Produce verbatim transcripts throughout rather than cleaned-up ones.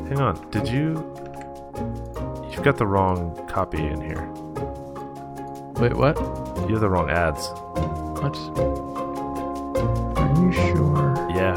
Hang on. Did you... You've got the wrong copy in here. Wait, what? You have the wrong ads. What? Are you sure? Yeah.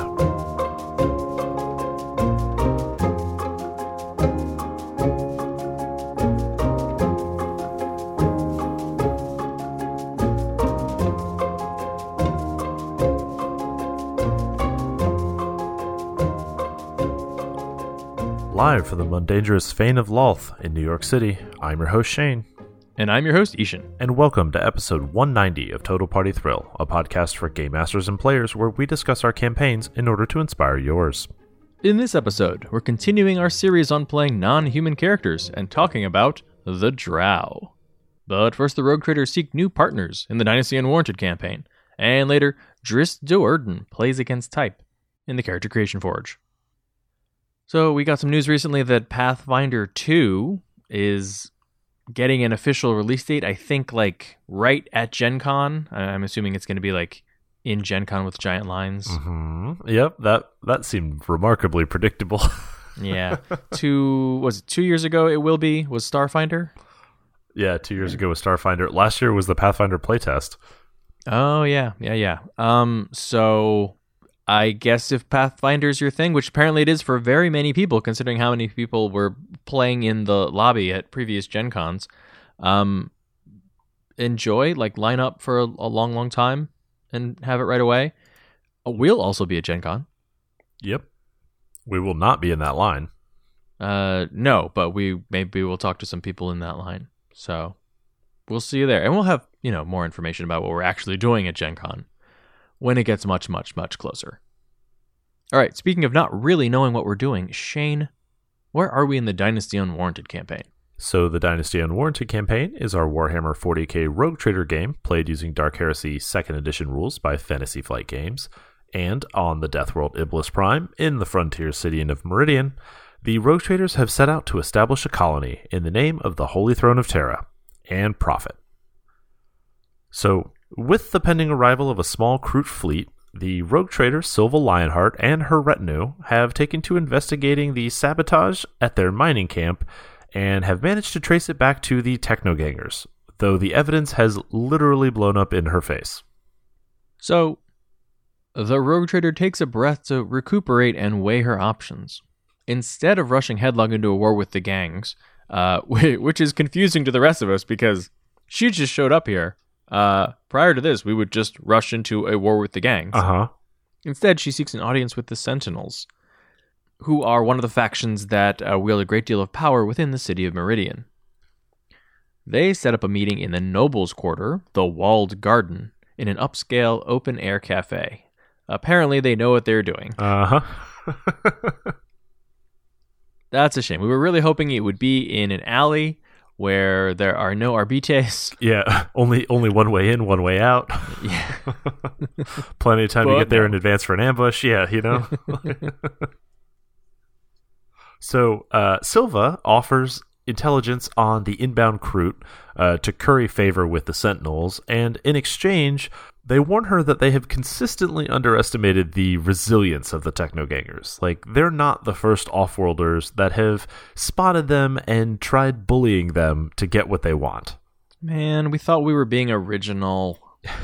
Live from the Mundangerous Fane of Lolth in New York City, I'm your host Shane. And I'm your host Ishan. And welcome to episode one ninety of Total Party Thrill, a podcast for game masters and players where we discuss our campaigns in order to inspire yours. In this episode, we're continuing our series on playing non-human characters and talking about the Drow. But first, the Rogue Traders seek new partners in the Dynasty Unwarranted campaign, and later, Drizzt Do'Urden plays against Type in the Character Creation Forge. So we got some news recently that Pathfinder two is getting an official release date, I think like right at Gen Con. I'm assuming it's going to be like in Gen Con with giant lines. Mm-hmm. Yep, that, that seemed remarkably predictable. Yeah. Two, was it two years ago it will be, was Starfinder? Yeah, two years ago was Starfinder. Last year was the Pathfinder playtest. Oh, yeah, yeah, yeah. Um, so... I guess if Pathfinder's your thing, which apparently it is for very many people, considering how many people were playing in the lobby at previous Gen Cons, um, enjoy, like line up for a, a long, long time and have it right away. We'll also be at Gen Con. Yep. We will not be in that line. Uh, no, but we maybe we'll talk to some people in that line. So we'll see you there. And we'll have, you know, more information about what we're actually doing at Gen Con when it gets much, much, much closer. All right, speaking of not really knowing what we're doing, Shane, where are we in the Dynasty Unwarranted campaign? So the Dynasty Unwarranted campaign is our Warhammer forty K Rogue Trader game played using Dark Heresy second edition rules by Fantasy Flight Games. And on the Deathworld Iblis Prime, in the frontier city of Meridian, the Rogue Traders have set out to establish a colony in the name of the Holy Throne of Terra and profit. So, with the pending arrival of a small Kroot fleet, the rogue trader Silva Lionheart and her retinue have taken to investigating the sabotage at their mining camp and have managed to trace it back to the Technogangers, though the evidence has literally blown up in her face. So, the rogue trader takes a breath to recuperate and weigh her options. Instead of rushing headlong into a war with the gangs, uh, which is confusing to the rest of us because she just showed up here. Uh, prior to this, we would just rush into a war with the gangs. Uh-huh. Instead, she seeks an audience with the Sentinels, who are one of the factions that uh, wield a great deal of power within the city of Meridian. They set up a meeting in the Nobles' Quarter, the Walled Garden, in an upscale open-air cafe. Apparently, they know what they're doing. Uh-huh. That's a shame. We were really hoping it would be in an alley where there are no arbites. Yeah, only only one way in, one way out. Yeah. Plenty of time but to get there no. in advance for an ambush. Yeah, you know. So, uh, Silva offers intelligence on the inbound Kroot uh, to curry favor with the Sentinels, and in exchange, they warn her that they have consistently underestimated the resilience of the Technogangers. Like, they're not the first off-worlders that have spotted them and tried bullying them to get what they want. Man, we thought we were being original.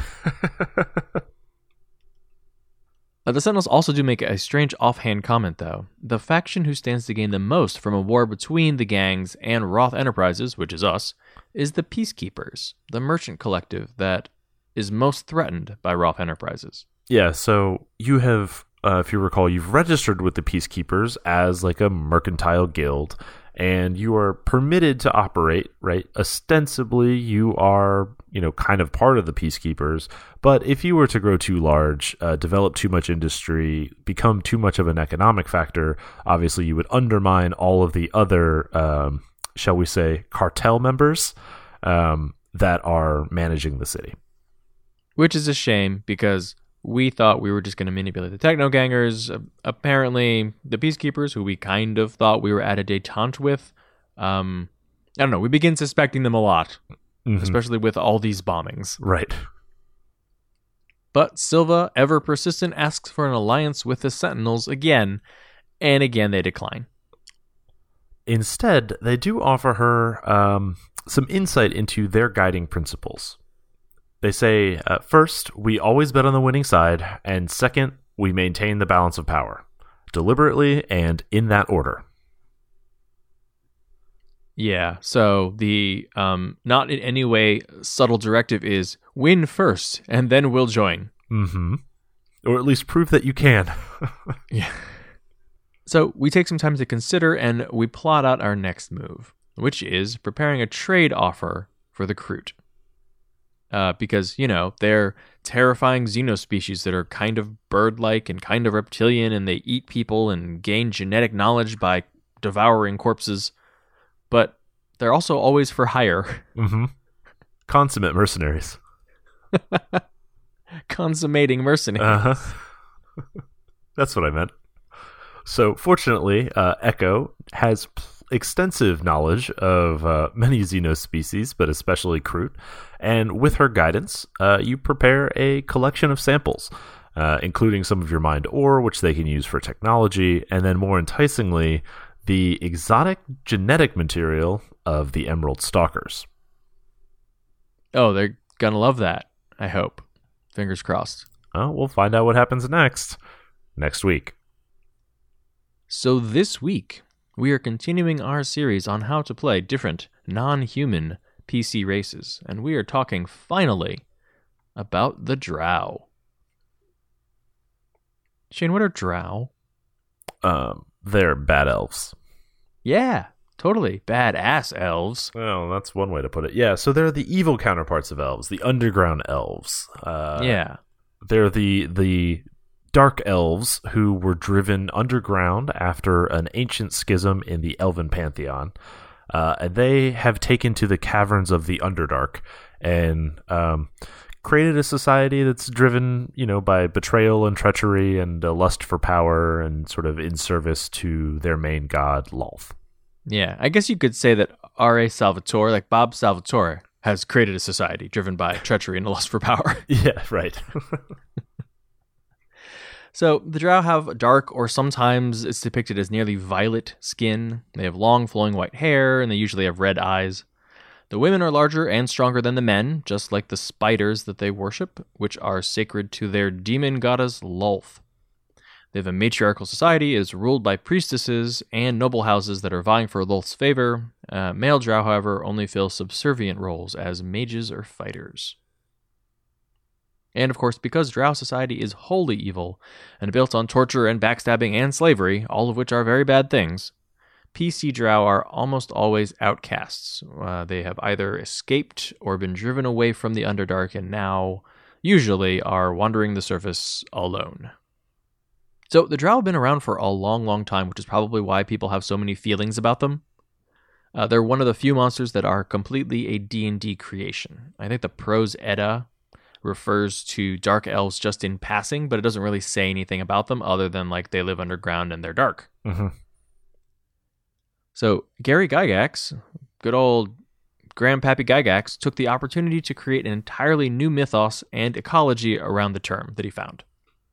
uh, the Sentinels also do make a strange offhand comment, though. The faction who stands to gain the most from a war between the gangs and Roth Enterprises, which is us, is the Peacekeepers, the merchant collective that is most threatened by Roth Enterprises. Yeah, so you have, uh, if you recall, you've registered with the Peacekeepers as like a mercantile guild, and you are permitted to operate, right? Ostensibly, you are, you know, kind of part of the Peacekeepers, but if you were to grow too large, uh, develop too much industry, become too much of an economic factor, obviously you would undermine all of the other, um, shall we say, cartel members um, that are managing the city. Which is a shame, because we thought we were just going to manipulate the Technogangers. Uh, apparently, the Peacekeepers, who we kind of thought we were at a détente with, um, I don't know, we begin suspecting them a lot, mm-hmm. especially with all these bombings. Right. But Silva, ever persistent, asks for an alliance with the Sentinels again, and again they decline. Instead, they do offer her um, some insight into their guiding principles. They say, uh, first, we always bet on the winning side, and second, we maintain the balance of power, deliberately and in that order. Yeah, so the um, not in any way subtle directive is win first, and then we'll join. Mm-hmm. Or at least prove that you can. Yeah. So we take some time to consider, and we plot out our next move, which is preparing a trade offer for the Kroot. Uh, because, you know, they're terrifying xenospecies that are kind of bird-like and kind of reptilian, and they eat people and gain genetic knowledge by devouring corpses. But they're also always for hire. Mm-hmm. Consummate mercenaries. Consummating mercenaries. Uh-huh. That's what I meant. So, fortunately, uh, Echo has p- extensive knowledge of uh, many xenospecies, but especially Kroot. And with her guidance, uh, you prepare a collection of samples, uh, including some of your mind ore, which they can use for technology, and then more enticingly, the exotic genetic material of the Emerald Stalkers. Oh, they're gonna love that, I hope. Fingers crossed. Well, we'll find out what happens next, next week. So this week, we are continuing our series on how to play different non-human P C races, and we are talking, finally, about the Drow. Shane, what are Drow? Um, they're bad elves. Yeah, totally. Badass elves. Well, that's one way to put it. Yeah, so they're the evil counterparts of elves, the underground elves. Uh, yeah. They're the the dark elves who were driven underground after an ancient schism in the elven pantheon. Uh, and they have taken to the caverns of the Underdark and um, created a society that's driven, you know, by betrayal and treachery and a lust for power and sort of in service to their main god, Lolth. Yeah, I guess you could say that R A. Salvatore, like Bob Salvatore, has created a society driven by treachery and a lust for power. Yeah, right. So the Drow have dark, or sometimes it's depicted as nearly violet skin. They have long flowing white hair, and they usually have red eyes. The women are larger and stronger than the men, just like the spiders that they worship, which are sacred to their demon goddess Lolth. They have a matriarchal society, is ruled by priestesses and noble houses that are vying for Lolth's favor. Uh, male Drow, however, only fill subservient roles as mages or fighters. And of course, because Drow society is wholly evil and built on torture and backstabbing and slavery, all of which are very bad things, P C Drow are almost always outcasts. Uh, they have either escaped or been driven away from the Underdark and now, usually, are wandering the surface alone. So the Drow have been around for a long, long time, which is probably why people have so many feelings about them. Uh, they're one of the few monsters that are completely a D and D creation. I think the Prose Edda refers to dark elves just in passing, but it doesn't really say anything about them other than like they live underground and they're dark. Mm-hmm. So Gary Gygax, good old Grandpappy Gygax, took the opportunity to create an entirely new mythos and ecology around the term that he found.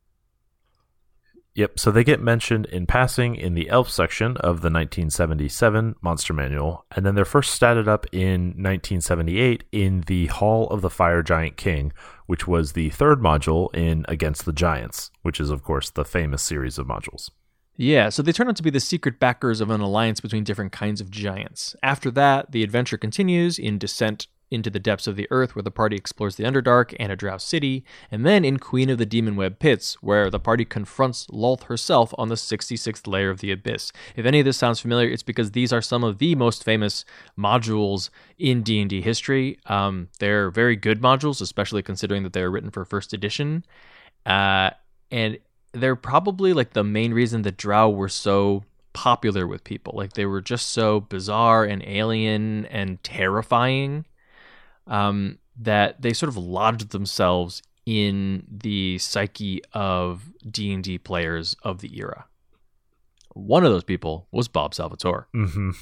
Yep, so they get mentioned in passing in the elf section of the nineteen seventy-seven Monster Manual, and then they're first statted up in nineteen seventy-eight in the Hall of the Fire Giant King, which was the third module in Against the Giants, which is, of course, the famous series of modules. Yeah, so they turn out to be the secret backers of an alliance between different kinds of giants. After that, the adventure continues in Descent into the Depths of the Earth, where the party explores the Underdark and a Drow city, and then in Queen of the Demon Web Pits, where the party confronts Lolth herself on the sixty-sixth layer of the Abyss. If any of this sounds familiar, it's because these are some of the most famous modules in D and D history. Um, they're very good modules, especially considering that they're written for first edition, uh, and they're probably like the main reason that Drow were so popular with people. Like, they were just so bizarre and alien and terrifying. Um, that they sort of lodged themselves in the psyche of D and D players of the era. One of those people was Bob Salvatore. Mm-hmm.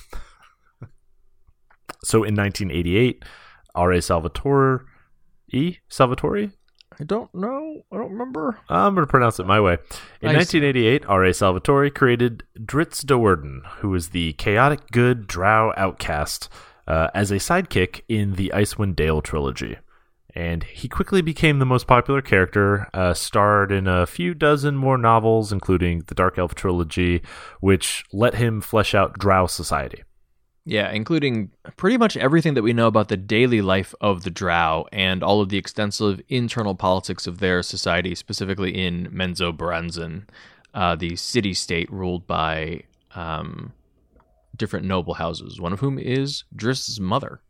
So in nineteen eighty-eight, R A. Salvatore, E. Salvatore? I don't know. I don't remember. I'm going to pronounce it my way. In Nice. nineteen eighty-eight, R A. Salvatore created Dritz Do'Urden, who is the chaotic good drow outcast, uh, as a sidekick in the Icewind Dale trilogy. And he quickly became the most popular character, uh, starred in a few dozen more novels, including the Dark Elf trilogy, which let him flesh out drow society. Yeah, including pretty much everything that we know about the daily life of the Drow and all of the extensive internal politics of their society, specifically in Menzoberranzan, uh, the city-state ruled by um, different noble houses, one of whom is Driss's mother.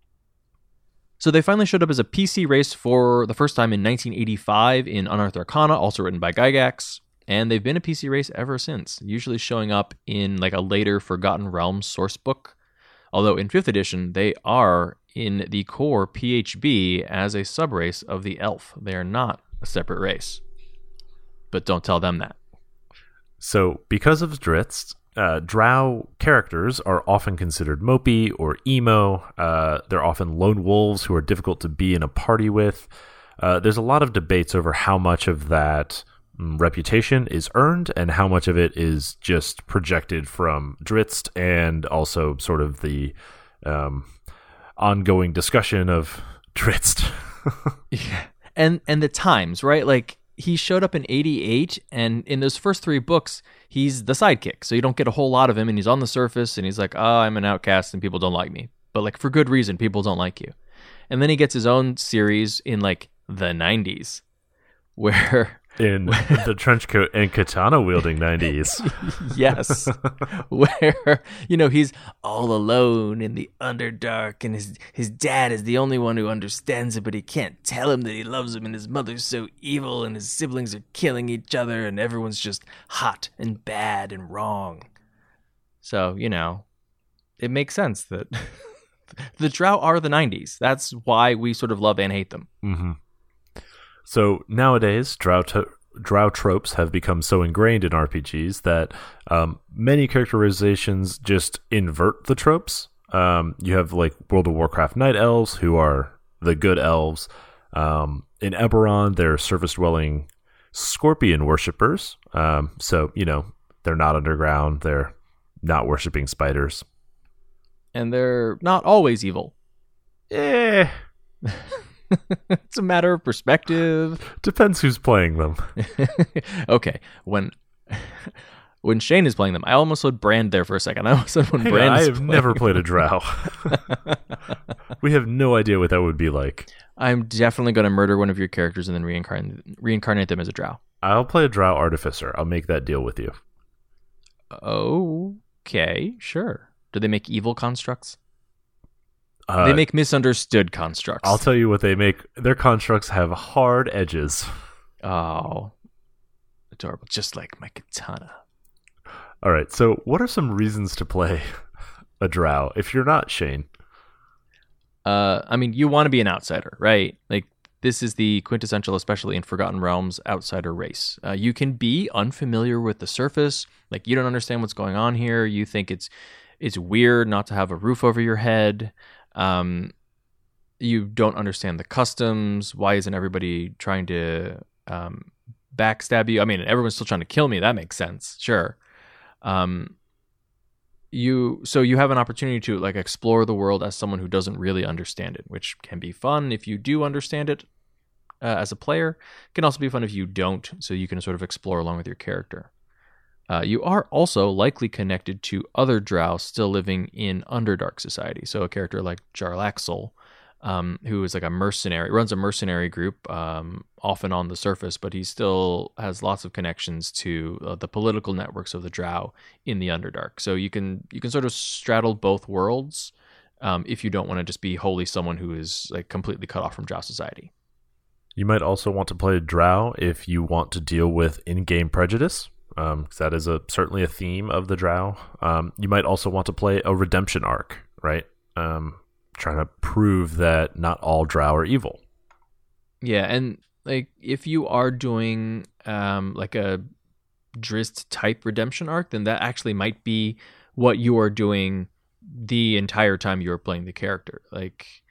So they finally showed up as a P C race for the first time in nineteen eighty-five in Unearthed Arcana, also written by Gygax, and they've been a P C race ever since, usually showing up in like a later Forgotten Realms source book. Although in fifth edition, they are in the core P H B as a subrace of the elf. They are not a separate race. But don't tell them that. So, because of Dritz, uh, drow characters are often considered mopey or emo. Uh, they're often lone wolves who are difficult to be in a party with. Uh, there's a lot of debates over how much of that mm, reputation is earned and how much of it is just projected from Dritz, and also sort of the um, ongoing discussion of Dritz. Yeah. And and the times, right? Like, he showed up in eighty-eight, and in those first three books, he's the sidekick. So you don't get a whole lot of him, and he's on the surface, and he's like, oh, I'm an outcast, and people don't like me. But, like, for good reason, people don't like you. And then he gets his own series in, like, the nineties, where... In the trench coat and katana wielding nineties. Yes. Where, you know, he's all alone in the Underdark, and his his dad is the only one who understands it, but he can't tell him that he loves him, and his mother's so evil, and his siblings are killing each other, and everyone's just hot and bad and wrong. So, you know, it makes sense that the Drow are the nineties. That's why we sort of love and hate them. Mm-hmm. So nowadays, drow, to- drow tropes have become so ingrained in R P Gs that um, many characterizations just invert the tropes. Um, you have like World of Warcraft Night Elves, who are the good elves. Um, in Eberron, they're surface-dwelling scorpion worshippers. Um, so, you know, they're not underground. They're not worshipping spiders. And they're not always evil. Eh... It's a matter of perspective. Depends who's playing them. Okay, when when Shane is playing them, I almost said Brand there for a second. I almost said when Hey, Brand I is have playing never them. played a drow. We have no idea what that would be like. I'm definitely going to murder one of your characters and then reincarnate reincarnate them as a drow. I'll play a drow artificer. I'll make that deal with you. Okay, sure. Do they make evil constructs? Uh, They make misunderstood constructs. I'll tell you what they make. Their constructs have hard edges. Oh, adorable. Just like my katana. All right, so what are some reasons to play a drow if you're not Shane? Uh, I mean, you want to be an outsider, right? Like, this is the quintessential, especially in Forgotten Realms, outsider race. Uh, you can be unfamiliar with the surface. Like, you don't understand what's going on here. You think it's it's weird not to have a roof over your head. Um, you don't understand the customs. Why isn't everybody trying to um, backstab you? I mean, everyone's still trying to kill me. That makes sense. Sure. Um, you so you have an opportunity to like explore the world as someone who doesn't really understand it, which can be fun if you do understand it uh, as a player. It can also be fun if you don't, so you can sort of explore along with your character. Uh, you are also likely connected to other drow still living in Underdark society. So a character like Jarlaxle, um, who is like a mercenary, runs a mercenary group, um, often on the surface, but he still has lots of connections to uh, the political networks of the drow in the Underdark. So you can you can sort of straddle both worlds um, if you don't want to just be wholly someone who is like completely cut off from drow society. You might also want to play drow if you want to deal with in-game prejudice. Um, 'cause that is a certainly a theme of the drow. Um, you might also want to play a redemption arc, right? Um, trying to prove that not all drow are evil. Yeah, and like if you are doing um, like a Drizzt type redemption arc, then that actually might be what you are doing the entire time you are playing the character. Like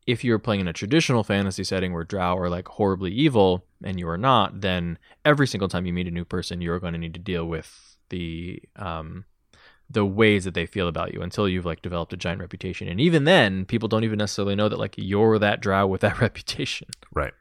if you're playing in a traditional fantasy setting where drow are like horribly evil and you are not, then every single time you meet a new person, you're going to need to deal with the um, the ways that they feel about you until you've like developed a giant reputation. And even then, people don't even necessarily know that like you're that drow with that reputation. Right.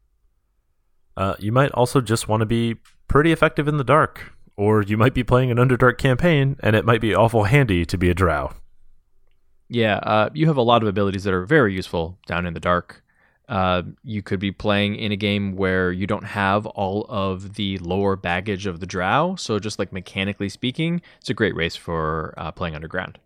Uh, you might also just want to be pretty effective in the dark, or you might be playing an Underdark campaign, and it might be awful handy to be a drow. Yeah, uh, you have a lot of abilities that are very useful down in the dark. Uh, you could be playing in a game where you don't have all of the lore baggage of the drow, so just like mechanically speaking, it's a great race for uh, playing underground.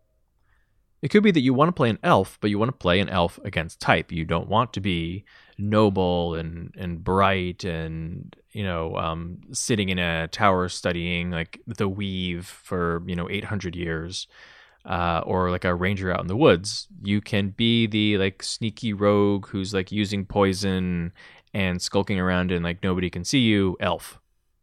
It could be that you want to play an elf, but you want to play an elf against type. You don't want to be noble and, and bright and, you know, um, sitting in a tower studying like the weave for, you know, eight hundred years, uh, or like a ranger out in the woods. You can be the like sneaky rogue who's like using poison and skulking around and like nobody can see you, elf.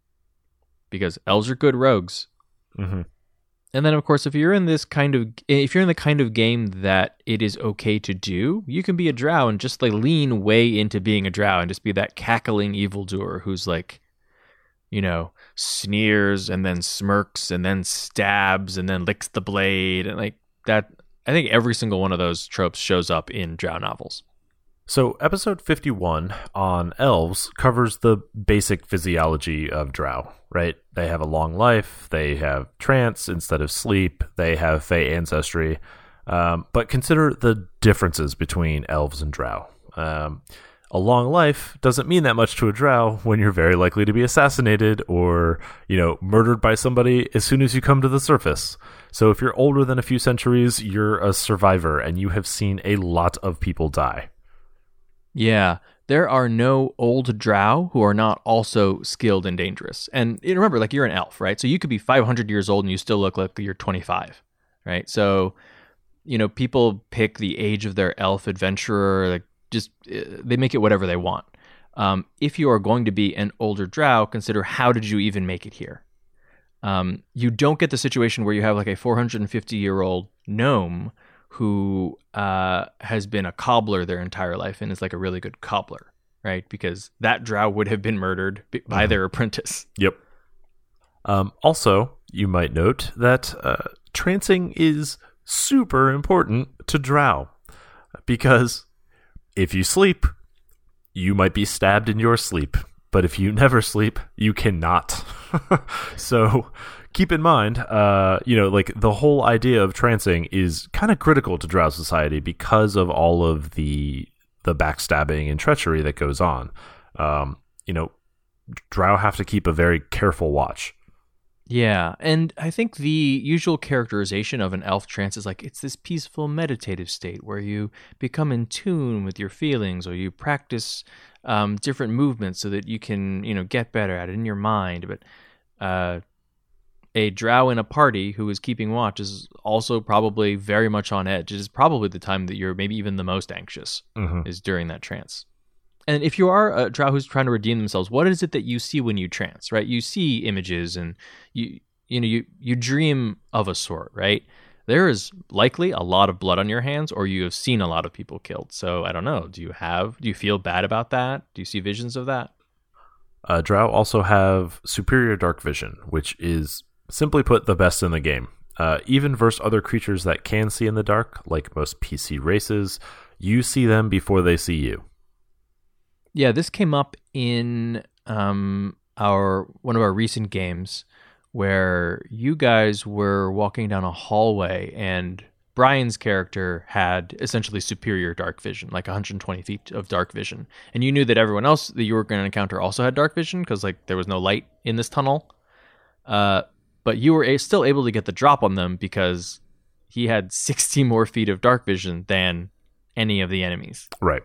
Because elves are good rogues. Mm-hmm. And then, of course, if you're in this kind of, if you're in the kind of game that it is okay to do, you can be a drow and just like lean way into being a drow and just be that cackling evildoer who's like, you know, sneers and then smirks and then stabs and then licks the blade and like that. I think every single one of those tropes shows up in drow novels. So episode fifty-one on elves covers the basic physiology of drow, right? They have a long life, they have trance instead of sleep, they have fey ancestry, um, but consider the differences between elves and drow. Um, a long life doesn't mean that much to a drow when you're very likely to be assassinated or, you know, murdered by somebody as soon as you come to the surface. So if you're older than a few centuries, you're a survivor and you have seen a lot of people die. Yeah, there are no old drow who are not also skilled and dangerous. And remember, like you're an elf, right? So you could be five hundred years old and you still look like you're twenty-five, right? So, you know, people pick the age of their elf adventurer, like just they make it whatever they want. Um, if you are going to be an older drow, consider how did you even make it here? Um, you don't get the situation where you have like a four hundred fifty year old gnome who uh, has been a cobbler their entire life and is like a really good cobbler, right? Because that drow would have been murdered by mm-hmm. their apprentice. Yep. Um, also, you might note that uh, trancing is super important to drow because if you sleep, you might be stabbed in your sleep. But if you never sleep, you cannot. So keep in mind, uh, you know, like the whole idea of trancing is kind of critical to drow society because of all of the the backstabbing and treachery that goes on. Um, you know, drow have to keep a very careful watch. Yeah, and I think the usual characterization of an elf trance is like it's this peaceful meditative state where you become in tune with your feelings or you practice um, different movements so that you can, you know, get better at it in your mind. But uh, a drow in a party who is keeping watch is also probably very much on edge. It is probably the time that you're maybe even the most anxious mm-hmm. is during that trance. And if you are a drow who's trying to redeem themselves, what is it that you see when you trance, right? You see images and you you know you you dream of a sort, right? There is likely a lot of blood on your hands, or you have seen a lot of people killed. So I don't know. Do you have? Do you feel bad about that? Do you see visions of that? Uh, drow also have superior dark vision, which is simply put the best in the game. Uh, even versus other creatures that can see in the dark, like most P C races, you see them before they see you. Yeah, this came up in um, our one of our recent games where you guys were walking down a hallway and Brian's character had essentially superior dark vision, like one hundred twenty feet of dark vision. And you knew that everyone else that you were going to encounter also had dark vision because like there was no light in this tunnel. Uh, but you were a- still able to get the drop on them because he had sixty more feet of dark vision than any of the enemies. Right.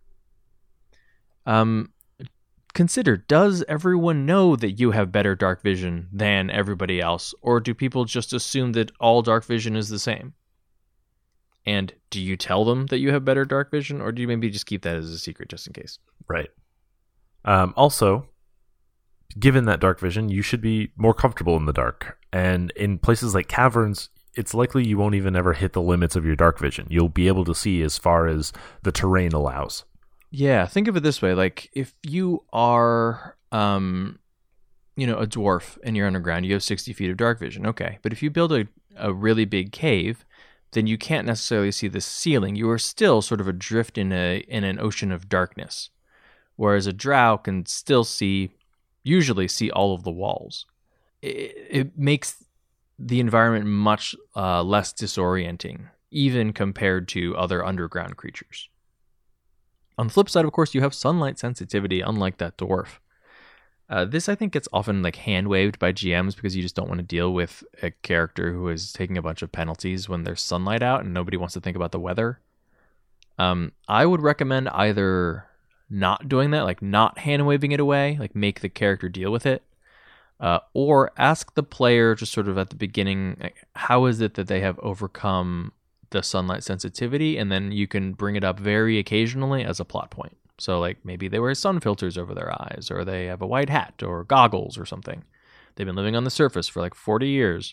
Um, consider, does everyone know that you have better dark vision than everybody else? Or do people just assume that all dark vision is the same? And do you tell them that you have better dark vision? Or do you maybe just keep that as a secret just in case? Right. Um, also, given that dark vision, you should be more comfortable in the dark. And in places like caverns, it's likely you won't even ever hit the limits of your dark vision. You'll be able to see as far as the terrain allows. Yeah, think of it this way. Like, if you are, um, you know, a dwarf and you're underground, you have sixty feet of dark vision. Okay. But if you build a, a really big cave, then you can't necessarily see the ceiling. You are still sort of adrift in a in an ocean of darkness. Whereas a drow can still see, usually see all of the walls. It, it makes the environment much uh, less disorienting, even compared to other underground creatures. On the flip side, of course, you have sunlight sensitivity, unlike that dwarf. Uh, this, I think, gets often like hand-waved by G Ms because you just don't want to deal with a character who is taking a bunch of penalties when there's sunlight out and nobody wants to think about the weather. Um, I would recommend either not doing that, like not hand-waving it away, like make the character deal with it, Uh, or ask the player just sort of at the beginning, like, how is it that they have overcome the sunlight sensitivity? And then you can bring it up very occasionally as a plot point. So like maybe they wear sun filters over their eyes, or they have a white hat or goggles or something. They've been living on the surface for like forty years.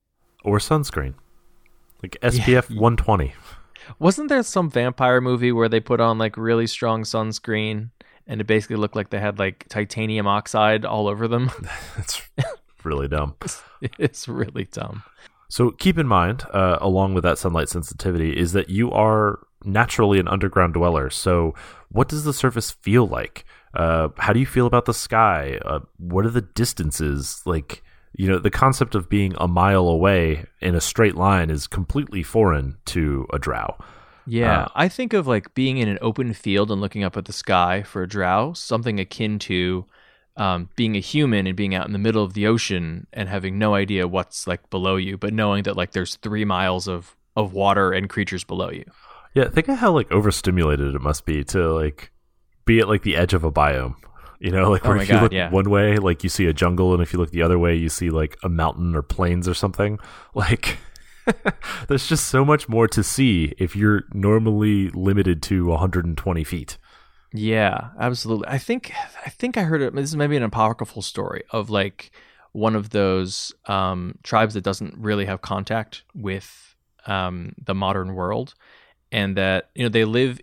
Or sunscreen. Like S P F yeah. one twenty. Wasn't there some vampire movie where they put on like really strong sunscreen? And it basically looked like they had like titanium oxide all over them. That's really dumb. It's really dumb. So keep in mind, uh, along with that sunlight sensitivity, is that you are naturally an underground dweller. So what does the surface feel like? Uh, how do you feel about the sky? Uh, what are the distances? Like, you know, the concept of being a mile away in a straight line is completely foreign to a drow. Yeah, uh, I think of like being in an open field and looking up at the sky for a drow, something akin to um, being a human and being out in the middle of the ocean and having no idea what's like below you, but knowing that like there's three miles of, of water and creatures below you. Yeah, think of how like overstimulated it must be to like be at like the edge of a biome. You know, like where oh if you God, look yeah. one way, like you see a jungle, and if you look the other way, you see like a mountain or plains or something. Like there's just so much more to see if you're normally limited to one hundred twenty feet. Yeah, absolutely. I think I think I heard it. This is maybe an apocryphal story of like one of those um, tribes that doesn't really have contact with um, the modern world, and that you know they live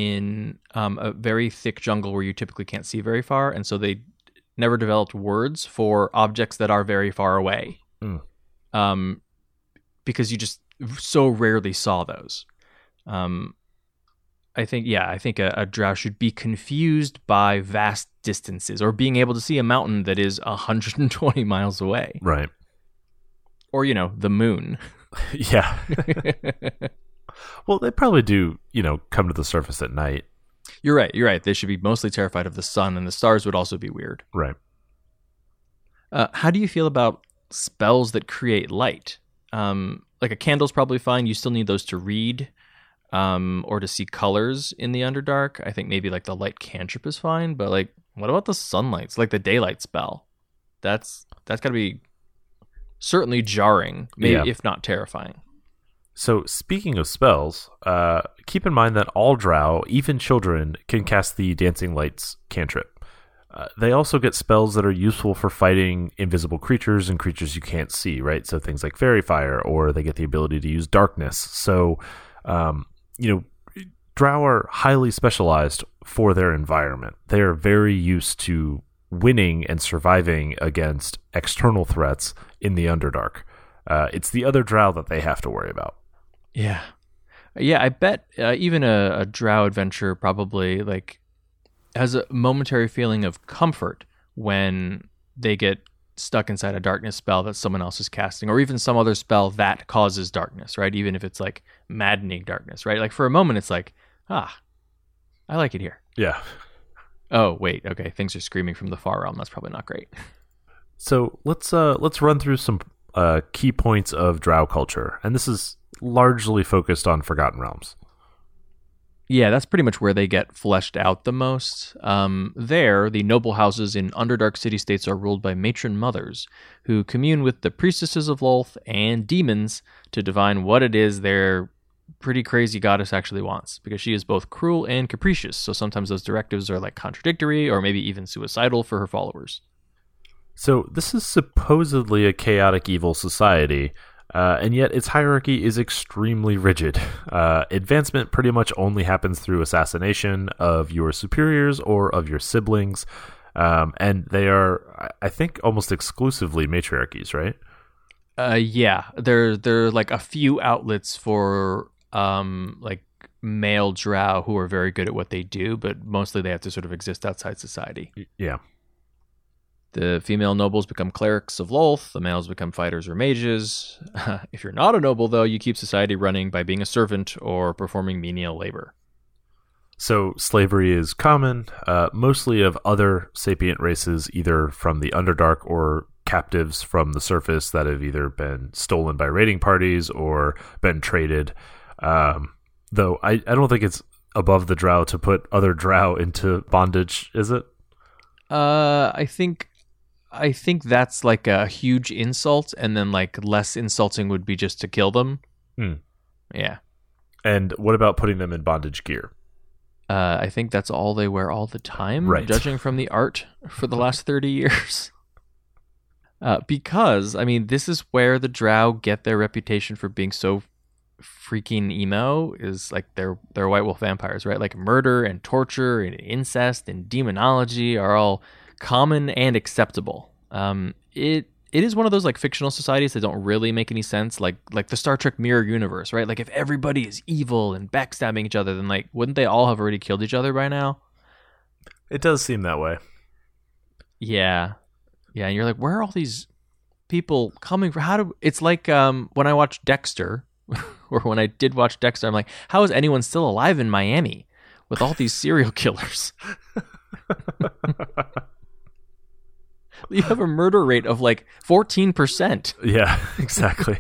in um, a very thick jungle where you typically can't see very far, and so they never developed words for objects that are very far away. Mm. Um, because you just so rarely saw those. Um, I think, yeah, I think a, a drow should be confused by vast distances or being able to see a mountain that is one hundred twenty miles away. Right. Or, you know, the moon. Yeah. Well, they probably do, you know, come to the surface at night. You're right. You're right. They should be mostly terrified of the sun, and the stars would also be weird. Right. Uh, how do you feel about spells that create light? Um, like a candle's probably fine. You still need those to read um, or to see colors in the Underdark. I think maybe like the light cantrip is fine, but like, what about the sunlights? Like the daylight spell? That's that's got to be certainly jarring, maybe yeah. if not terrifying. So speaking of spells, uh, keep in mind that all drow, even children, can cast the Dancing Lights cantrip. Uh, they also get spells that are useful for fighting invisible creatures and creatures you can't see, right? So things like Fairy Fire, or they get the ability to use darkness. So, um, you know, drow are highly specialized for their environment. They are very used to winning and surviving against external threats in the Underdark. Uh, it's the other drow that they have to worry about. Yeah. Yeah, I bet uh, even a, a drow adventure probably, like, has a momentary feeling of comfort when they get stuck inside a darkness spell that someone else is casting, or even some other spell that causes darkness, right? Even if it's like maddening darkness, right? Like for a moment, it's like, ah, I like it here. Yeah. Oh, wait. Okay. Things are screaming from the far realm. That's probably not great. So let's uh, let's run through some uh, key points of drow culture. And this is largely focused on Forgotten Realms. Yeah, that's pretty much where they get fleshed out the most. Um, there, the noble houses in Underdark city-states are ruled by matron mothers, who commune with the priestesses of Lolth and demons to divine what it is their pretty crazy goddess actually wants, because she is both cruel and capricious, so sometimes those directives are like contradictory or maybe even suicidal for her followers. So this is supposedly a chaotic evil society, Uh, and yet its hierarchy is extremely rigid. Uh, advancement pretty much only happens through assassination of your superiors or of your siblings. Um, and they are, I think, almost exclusively matriarchies, right? Uh, yeah, there there are like a few outlets for um like male drow who are very good at what they do, but mostly they have to sort of exist outside society. Yeah. The female nobles become clerics of Lolth, the males become fighters or mages. If you're not a noble, though, you keep society running by being a servant or performing menial labor. So slavery is common, uh, mostly of other sapient races, either from the Underdark or captives from the surface that have either been stolen by raiding parties or been traded. Um, though I, I don't think it's above the drow to put other drow into bondage, is it? Uh, I think I think that's like a huge insult, and then like less insulting would be just to kill them. Hmm. Yeah. And what about putting them in bondage gear? Uh, I think that's all they wear all the time, right. Judging from the art for the last thirty years. Uh, because, I mean, this is where the drow get their reputation for being so freaking emo, is like they're, they're white wolf vampires, right? Like murder and torture and incest and demonology are all common and acceptable. Um, it It is one of those like fictional societies that don't really make any sense, like like the Star Trek mirror universe, right? Like if everybody is evil and backstabbing each other, then like wouldn't they all have already killed each other by now? It does seem that way. Yeah. Yeah, and you're like, where are all these people coming from? How do it's like um when I watched Dexter, or when I did watch Dexter, I'm like, how is anyone still alive in Miami with all these serial killers? You have a murder rate of like fourteen percent. Yeah, exactly.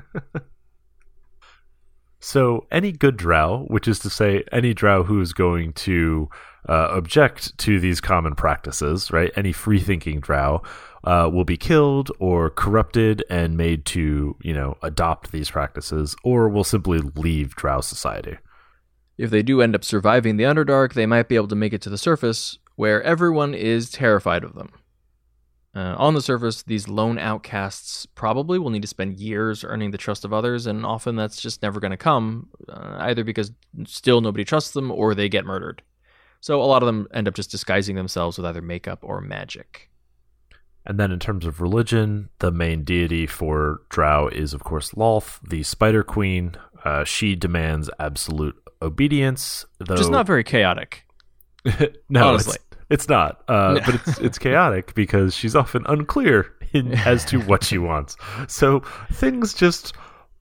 So any good drow, which is to say any drow who is going to uh, object to these common practices, right? Any free-thinking drow uh, will be killed or corrupted and made to, you know, adopt these practices, or will simply leave drow society. If they do end up surviving the Underdark, they might be able to make it to the surface, where everyone is terrified of them. Uh, on the surface, these lone outcasts probably will need to spend years earning the trust of others, and often that's just never going to come, uh, either because still nobody trusts them or they get murdered. So a lot of them end up just disguising themselves with either makeup or magic. And then in terms of religion, the main deity for drow is, of course, Lolth, the Spider Queen. Uh, she demands absolute obedience, though... Which is not very chaotic. No, honestly. It's, it's not. Uh, no. But it's it's chaotic because she's often unclear in, as to what she wants. So things just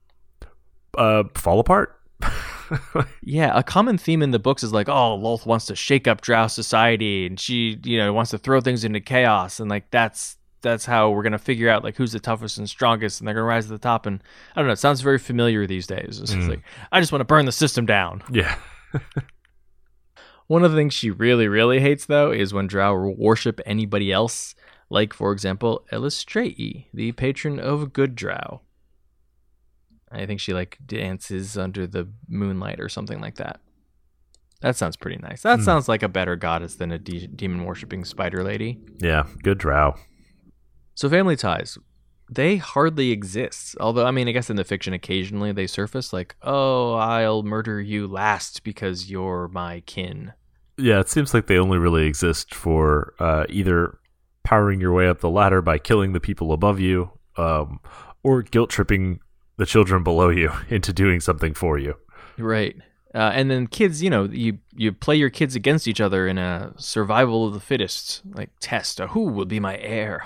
uh, fall apart. Yeah, a common theme in the books is like, oh, Lolth wants to shake up drow society, and she, you know, wants to throw things into chaos, and like that's that's how we're gonna figure out like who's the toughest and strongest, and they're gonna rise to the top. And I don't know, it sounds very familiar these days. It's mm. like, I just want to burn the system down. Yeah. One of the things she really, really hates, though, is when drow worship anybody else, like, for example, Elistrae, the patron of good drow. I think she, like, dances under the moonlight or something like that. That sounds pretty nice. That mm. sounds like a better goddess than a de- demon-worshipping spider lady. Yeah, good drow. So family ties, they hardly exist. Although, I mean, I guess in the fiction, occasionally they surface, like, oh, I'll murder you last because you're my kin. Yeah, it seems like they only really exist for uh, either powering your way up the ladder by killing the people above you, um, or guilt-tripping the children below you into doing something for you. Right. Uh, and then kids, you know, you, you play your kids against each other in a survival of the fittest, like test, or who will be my heir?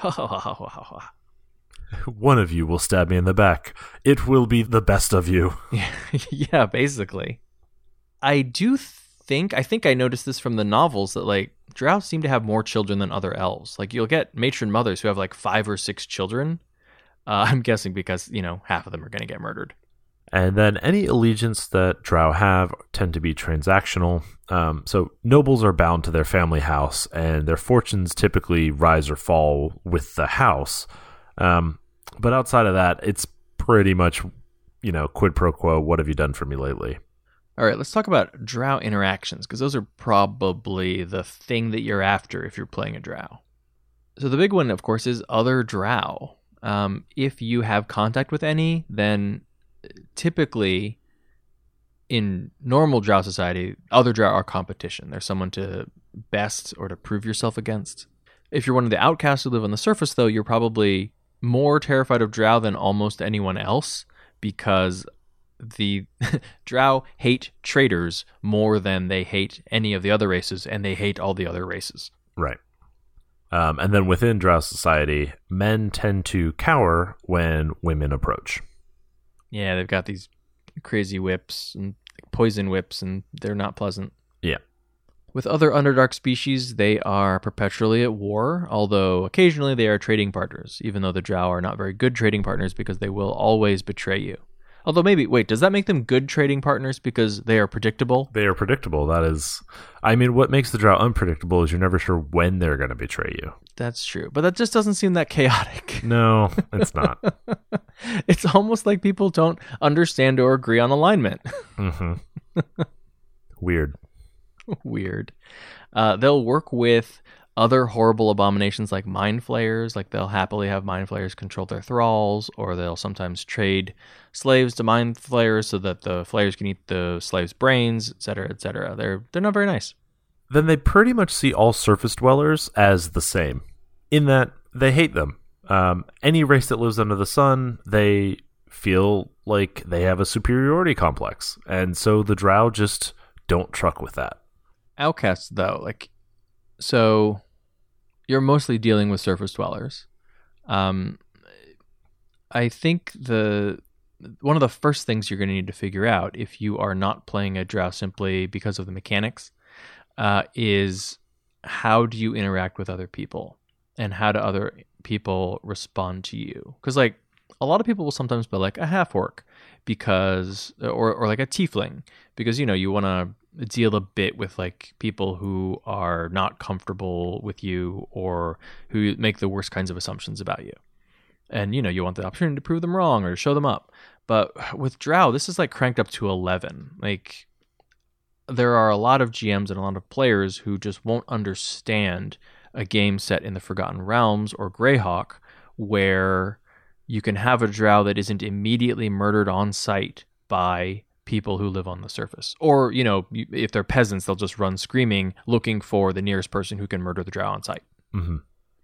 One of you will stab me in the back. It will be the best of you. Yeah, basically. I do think, I think I noticed this from the novels that, like, drow seem to have more children than other elves. Like, you'll get matron mothers who have, like, five or six children. Uh, I'm guessing because, you know, half of them are going to get murdered. And then any allegiance that drow have tend to be transactional. Um, so nobles are bound to their family house, and their fortunes typically rise or fall with the house. Um, but outside of that, it's pretty much, you know, quid pro quo. What have you done for me lately? All right, let's talk about drow interactions, because those are probably the thing that you're after if you're playing a drow. So the big one, of course, is other drow. Um, if you have contact with any, then typically in normal drow society, other drow are competition. There's someone to best or to prove yourself against. If you're one of the outcasts who live on the surface, though, you're probably more terrified of drow than almost anyone else, because the drow hate traders more than they hate any of the other races, and they hate all the other races. Right. Um, and then within drow society, men tend to cower when women approach. Yeah, they've got these crazy whips and poison whips, and they're not pleasant. Yeah. With other Underdark species, they are perpetually at war, although occasionally they are trading partners, even though the drow are not very good trading partners because they will always betray you. Although maybe, wait, does that make them good trading partners because they are predictable? They are predictable. That is, I mean, what makes the drow unpredictable is you're never sure when they're going to betray you. That's true. But that just doesn't seem that chaotic. No, it's not. It's almost like people don't understand or agree on alignment. Mm-hmm. Weird. Weird. Uh, they'll work with other horrible abominations like mind flayers. Like they'll happily have mind flayers control their thralls, or they'll sometimes trade slaves to mind flayers so that the flayers can eat the slaves' brains, et cetera, et cetera. They're they're not very nice. Then they pretty much see all surface dwellers as the same, in that they hate them. Um, any race that lives under the sun, they feel like they have a superiority complex, and so the drow just don't truck with that. Outcasts, though, like, so you're mostly dealing with surface dwellers. Um, I think the one of the first things you're going to need to figure out if you are not playing a drow simply because of the mechanics uh, is how do you interact with other people, and how do other people respond to you? Because like a lot of people will sometimes be like a half orc because, or or like a tiefling, because you know you want to deal a bit with like people who are not comfortable with you or who make the worst kinds of assumptions about you. And, you know, you want the opportunity to prove them wrong or to show them up. But with drow, this is like cranked up to eleven. Like there are a lot of G Ms and a lot of players who just won't understand a game set in the Forgotten Realms or Greyhawk where you can have a drow that isn't immediately murdered on sight by people who live on the surface. Or, you know, if they're peasants, they'll just run screaming looking for the nearest person who can murder the drow on sight. Mm-hmm.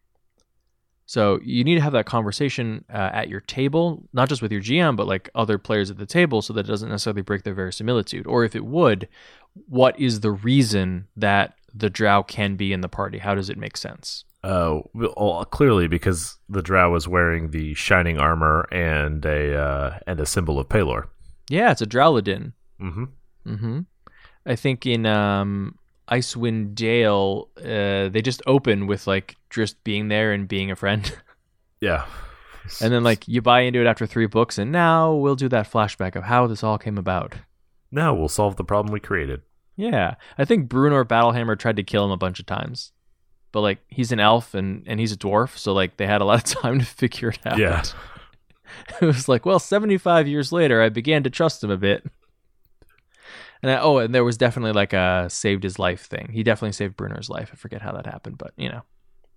So you need to have that conversation uh, at your table, not just with your G M, but like other players at the table, so that it doesn't necessarily break their verisimilitude. Or if it would, what is the reason that the drow can be in the party? How does it make sense? Oh, well, clearly because the drow is wearing the shining armor and a uh, and a symbol of Pelor. Yeah, it's a Drowladin. Mm-hmm. Mm-hmm. I think in um, Icewind Dale, uh, they just open with like just being there and being a friend. Yeah. And then like you buy into it after three books, and now we'll do that flashback of how this all came about. Now we'll solve the problem we created. Yeah. I think Bruenor Battlehammer tried to kill him a bunch of times. But like he's an elf and, and he's a dwarf, so like they had a lot of time to figure it out. Yeah. It was like, well, seventy-five years later, I began to trust him a bit. And I, oh, and there was definitely like a saved his life thing. He definitely saved Brunor's life. I forget how that happened, but you know,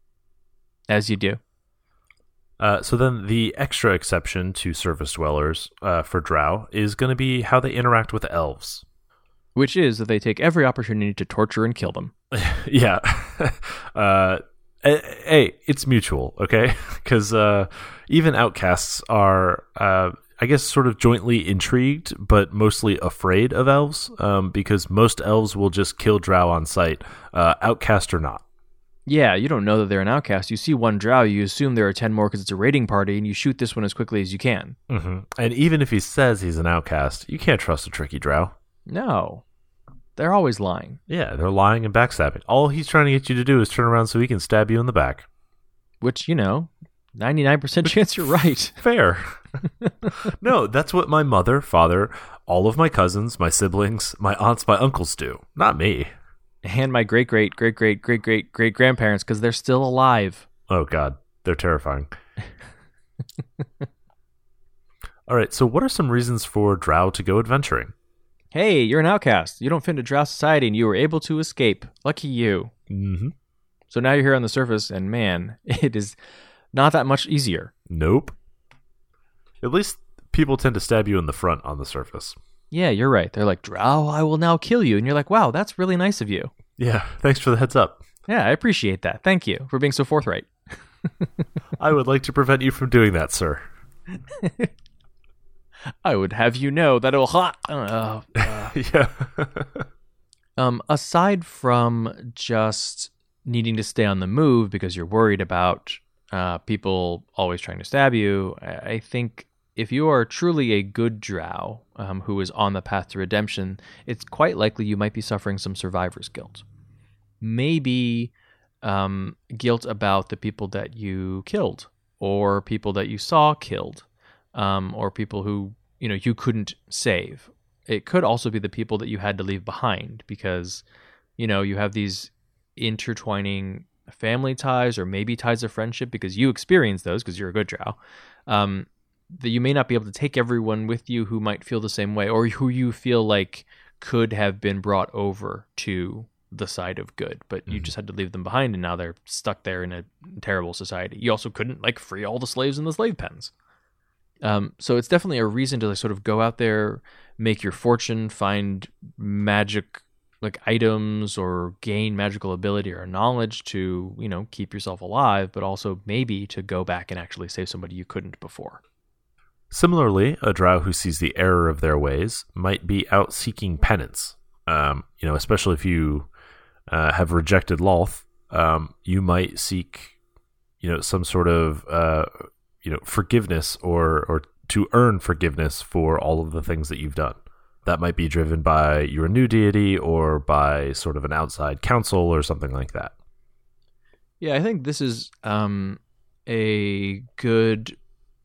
as you do. Uh, so then the extra exception to surface dwellers uh, for drow is going to be how they interact with elves. Which is that they take every opportunity to torture and kill them. Yeah. uh, hey, it's mutual, okay? Because uh, even outcasts are, uh, I guess, sort of jointly intrigued, but mostly afraid of elves, um, because most elves will just kill drow on sight, uh, outcast or not. Yeah, you don't know that they're an outcast. You see one drow, you assume there are ten more because it's a raiding party, and you shoot this one as quickly as you can. Mm-hmm. And even if he says he's an outcast, you can't trust a tricky drow. No. They're always lying. Yeah, they're lying and backstabbing. All he's trying to get you to do is turn around so he can stab you in the back. Which, you know, ninety-nine percent chance you're right. Fair. No, that's what my mother, father, all of my cousins, my siblings, my aunts, my uncles do. Not me. And my great-great-great-great-great-great-grandparents, because they're still alive. Oh, God. They're terrifying. All right, so what are some reasons for drow to go adventuring? Hey, you're an outcast. You don't fit into drow society, and you were able to escape. Lucky you. Mm-hmm. So now you're here on the surface, and man, it is not that much easier. Nope. At least people tend to stab you in the front on the surface. Yeah, you're right. They're like, Drow, I will now kill you. And you're like, wow, that's really nice of you. Yeah, thanks for the heads up. Yeah, I appreciate that. Thank you for being so forthright. I would like to prevent you from doing that, sir. I would have you know that it will... Uh, uh, yeah. um, aside from just needing to stay on the move because you're worried about uh, people always trying to stab you, I think if you are truly a good drow um, who is on the path to redemption, it's quite likely you might be suffering some survivor's guilt. Maybe um, guilt about the people that you killed, or people that you saw killed, um, or people who you know you couldn't save. It could also be the people that you had to leave behind because you know you have these intertwining family ties, or maybe ties of friendship because you experience those because you're a good drow. Um, that you may not be able to take everyone with you who might feel the same way, or who you feel like could have been brought over to the side of good, but you mm-hmm. just had to leave them behind, and now they're stuck there in a terrible society. You also couldn't like free all the slaves in the slave pens. Um, so it's definitely a reason to like, sort of go out there, make your fortune, find magic like items, or gain magical ability or knowledge to, you know, keep yourself alive, but also maybe to go back and actually save somebody you couldn't before. Similarly, a drow who sees the error of their ways might be out seeking penance. Um, you know, especially if you uh, have rejected Lolth, um, you might seek, you know, some sort of, uh, you know, forgiveness, or or to earn forgiveness for all of the things that you've done. That might be driven by your new deity, or by sort of an outside council, or something like that. Yeah, I think this is um, a good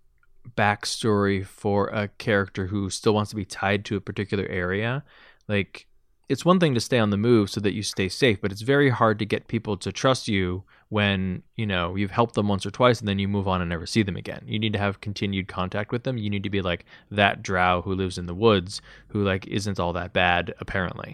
backstory for a character who still wants to be tied to a particular area. Like, it's one thing to stay on the move so that you stay safe, but it's very hard to get people to trust you when, you know, you've helped them once or twice and then you move on and never see them again. You need to have continued contact with them. You need to be like that drow who lives in the woods who like isn't all that bad, apparently.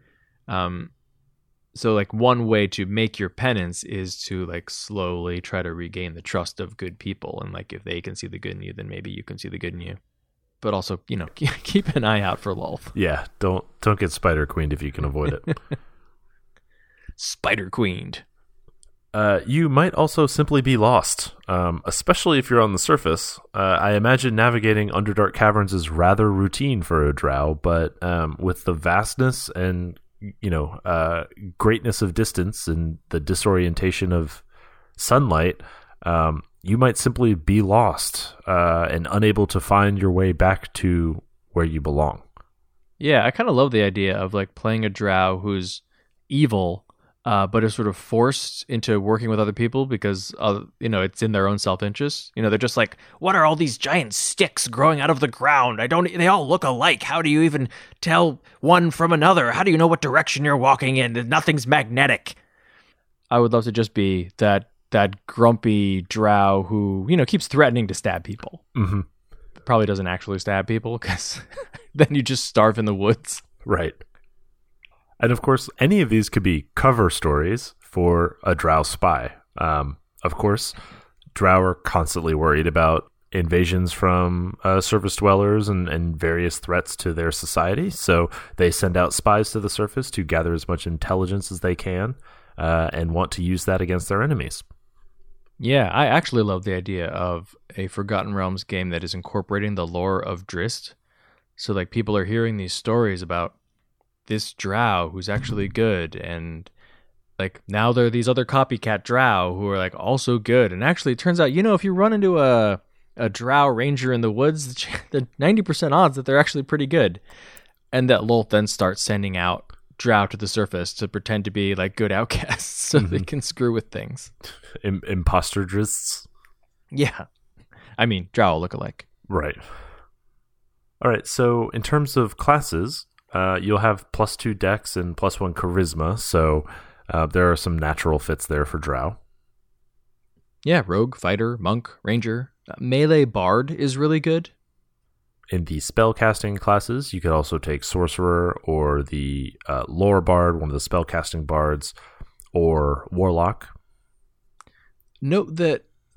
Um, so like one way to make your penance is to like slowly try to regain the trust of good people. And like if they can see the good in you, then maybe you can see the good in you. But also, you know, keep an eye out for Lolth. Yeah, don't don't get Spider Queened if you can avoid it. Spider Queened. Uh, you might also simply be lost, um, especially if you're on the surface. Uh, I imagine navigating Underdark Caverns is rather routine for a drow, but um, with the vastness and you know uh, greatness of distance and the disorientation of sunlight, um, you might simply be lost uh, and unable to find your way back to where you belong. Yeah, I kind of love the idea of like playing a drow who's evil, uh, but is sort of forced into working with other people because, uh, you know, it's in their own self-interest. You know, they're just like, what are all these giant sticks growing out of the ground? I don't, they all look alike. How do you even tell one from another? How do you know what direction you're walking in? Nothing's magnetic. I would love to just be that that grumpy drow who, you know, keeps threatening to stab people. Mm-hmm. Probably doesn't actually stab people because then you just starve in the woods. Right. And of course, any of these could be cover stories for a drow spy. Um, of course, drow are constantly worried about invasions from uh, surface dwellers and, and various threats to their society. So they send out spies to the surface to gather as much intelligence as they can uh, and want to use that against their enemies. Yeah, I actually love the idea of a Forgotten Realms game that is incorporating the lore of Drizzt. So like people are hearing these stories about this drow who's actually good, and like now there are these other copycat drow who are like also good. And actually it turns out, you know, if you run into a a drow ranger in the woods, the ninety percent odds that they're actually pretty good. And that Lolth then starts sending out drow to the surface to pretend to be like good outcasts so mm-hmm. they can screw with things. Im- imposter drists. Yeah. I mean, drow look alike. Right. All right. So in terms of classes, uh, you'll have plus two dex and plus one charisma. So uh, there are some natural fits there for drow. Yeah. Rogue, fighter, monk, ranger. Uh, melee bard is really good. In the spellcasting classes, you could also take sorcerer or the uh, lore bard, one of the spellcasting bards, or warlock. Note that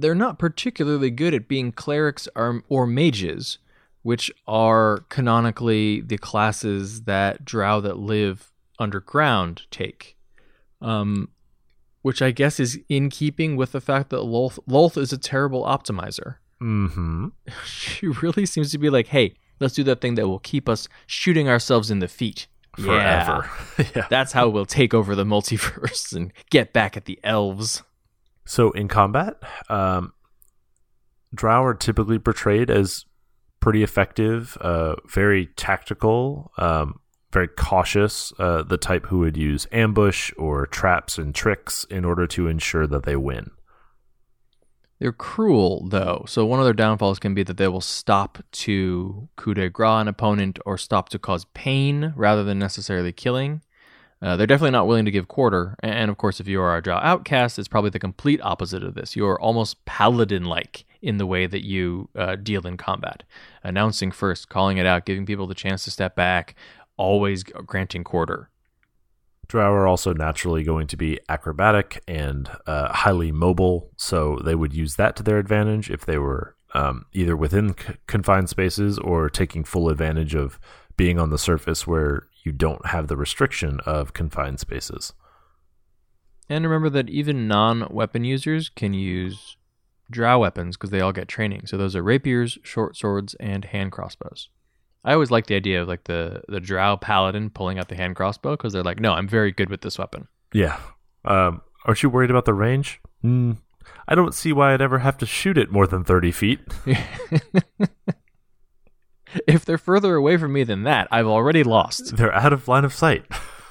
they're not particularly good at being clerics or, or mages, which are canonically the classes that drow that live underground take. Um, which I guess is in keeping with the fact that Lolth, Lolth is a terrible optimizer. Mm-hmm. She really seems to be like, hey, let's do that thing that will keep us shooting ourselves in the feet. Forever. Yeah. Yeah. That's how we'll take over the multiverse and get back at the elves. So in combat, um, drow are typically portrayed as pretty effective, uh, very tactical, um, very cautious, uh, the type who would use ambush or traps and tricks in order to ensure that they win. They're cruel, though. So one of their downfalls can be that they will stop to coup de grace an opponent or stop to cause pain rather than necessarily killing. Uh, they're definitely not willing to give quarter. And of course, if you are a drow outcast, it's probably the complete opposite of this. You're almost paladin-like in the way that you uh, deal in combat. Announcing first, calling it out, giving people the chance to step back, always granting quarter. Drow are also naturally going to be acrobatic and uh, highly mobile, so they would use that to their advantage if they were um, either within c- confined spaces or taking full advantage of being on the surface where you don't have the restriction of confined spaces. And remember that even non-weapon users can use drow weapons because they all get training. So those are rapiers, short swords, and hand crossbows. I always like the idea of like the, the drow paladin pulling out the hand crossbow because they're like, no, I'm very good with this weapon. Yeah. Um, aren't you worried about the range? Mm, I don't see why I'd ever have to shoot it more than thirty feet. If they're further away from me than that, I've already lost. They're out of line of sight.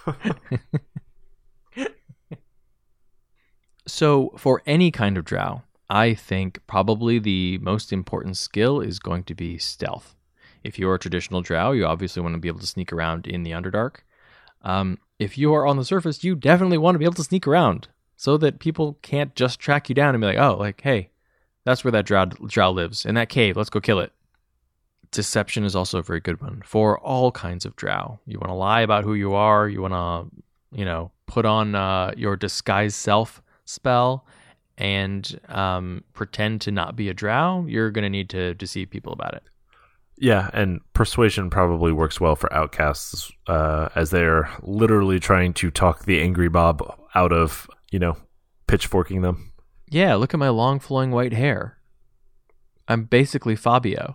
So for any kind of drow, I think probably the most important skill is going to be stealth. If you're a traditional drow, you obviously want to be able to sneak around in the Underdark. Um, if you are on the surface, you definitely want to be able to sneak around so that people can't just track you down and be like, oh, like, hey, that's where that drow, drow lives, in that cave, let's go kill it. Deception is also a very good one for all kinds of drow. You want to lie about who you are. You want to, you know, put on uh, your disguise self spell and um, pretend to not be a drow. You're going to need to deceive people about it. Yeah, and persuasion probably works well for outcasts, uh, as they're literally trying to talk the angry mob out of, you know, pitchforking them. Yeah, look at my long flowing white hair. I'm basically Fabio.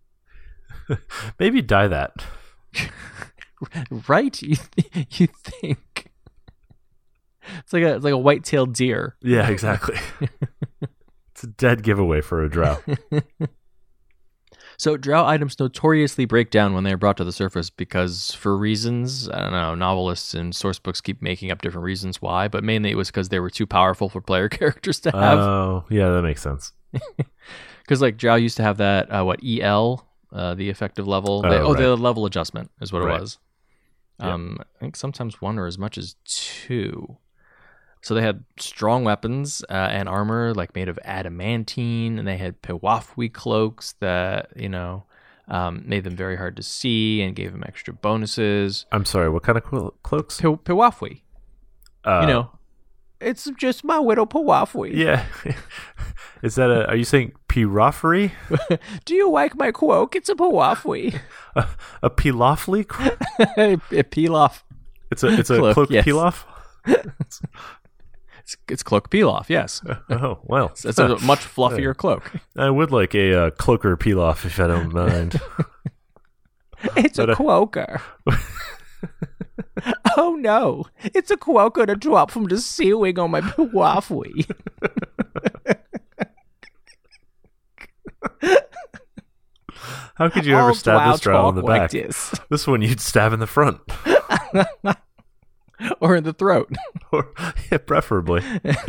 Maybe dye that. Right? You, th- you think? It's like a it's like a white-tailed deer. Yeah, exactly. It's a dead giveaway for a drow. So drow items notoriously break down when they are brought to the surface because for reasons, I don't know, novelists and source books keep making up different reasons why, but mainly it was because they were too powerful for player characters to have. Oh, yeah, that makes sense. Because like drow used to have that, uh, what, E L, uh, the effective level. Oh, They, oh right. the level adjustment is what Right. it was. Um, I think sometimes one or as much as two. So they had strong weapons uh, and armor like made of adamantine, and they had Pewafwi cloaks that, you know, um, made them very hard to see and gave them extra bonuses. I'm sorry, what kind of clo- cloaks? Pe- Pewafwi, Uh, you know, it's just my widow Pewafwi. Yeah. Is that a, are you saying pirafri? Do you like my cloak? It's a Pewafwi. a, a pilafli? a Pilaf. It's a, it's a Cloak, cloak yes. pilaf? It's, it's cloak Pilaf, yes. Oh, well. It's a much fluffier cloak. I would like a uh, cloaker pilaf if I don't mind. It's But, a uh, quokka. Oh no, it's a quokka to drop from the ceiling on my Pewafwi. How could you ever All stab this drow in the talk like back? this. This one you'd stab in the front. Or in the throat. Or, yeah, preferably.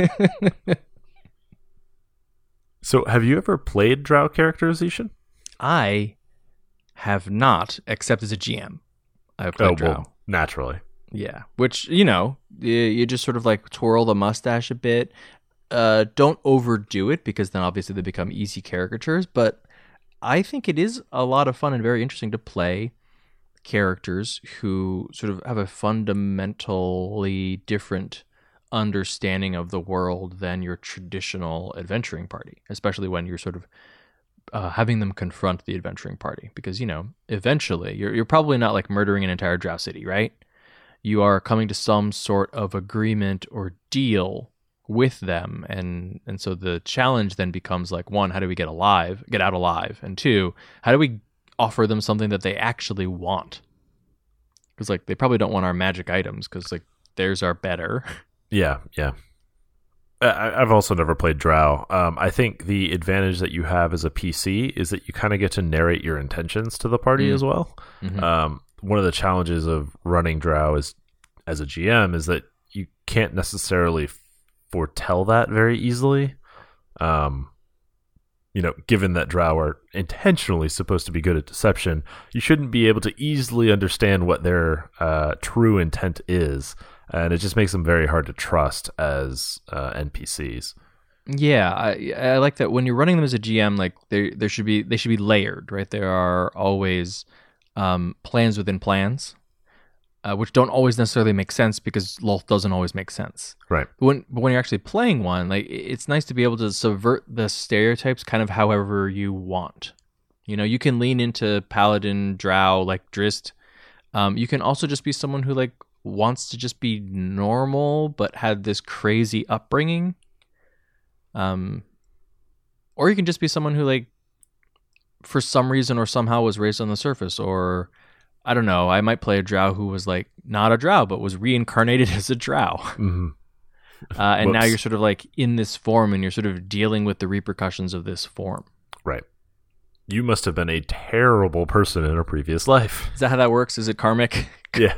So, have you ever played drow characters, Ishan? I have not, except as a G M. I've played Oh, drow. well, naturally. Yeah, which, you know, you, you just sort of like twirl the mustache a bit. Uh, don't overdo it because then obviously they become easy caricatures, but I think it is a lot of fun and very interesting to play characters who sort of have a fundamentally different understanding of the world than your traditional adventuring party, especially when you're sort of uh, having them confront the adventuring party. Because, you know, eventually you're you're probably not like murdering an entire Drow city, right? You are coming to some sort of agreement or deal with them, and and so the challenge then becomes like, one, how do we get alive, get out alive, and two, how do we offer them something that they actually want? Because like they probably don't want our magic items, because like theirs are better. Yeah, yeah. I, I've also never played Drow. Um, I think the advantage that you have as a P C is that you kind of get to narrate your intentions to the party mm. as well. Mm-hmm. Um, one of the challenges of running Drow is, as a G M, is that you can't necessarily foretell that very easily. Um, you know, given that Drow are intentionally supposed to be good at deception, you shouldn't be able to easily understand what their uh, true intent is, and it just makes them very hard to trust as uh, N P Cs. Yeah, I I like that when you're running them as a G M, like there there should be they should be layered, right? There are always um, plans within plans. Uh, which don't always necessarily make sense because Lolth doesn't always make sense. Right. But when but when you're actually playing one, like it's nice to be able to subvert the stereotypes kind of however you want. You know, you can lean into Paladin, Drow, like Drizzt. Um, you can also just be someone who like wants to just be normal but had this crazy upbringing. Um, or you can just be someone who like, for some reason or somehow was raised on the surface, or I don't know, I might play a Drow who was like not a Drow, but was reincarnated as a Drow. Mm-hmm. Uh, and now you're sort of like in this form and you're sort of dealing with the repercussions of this form. Right. You must have been a terrible person in a previous life. Is that how that works? Is it karmic? Yeah.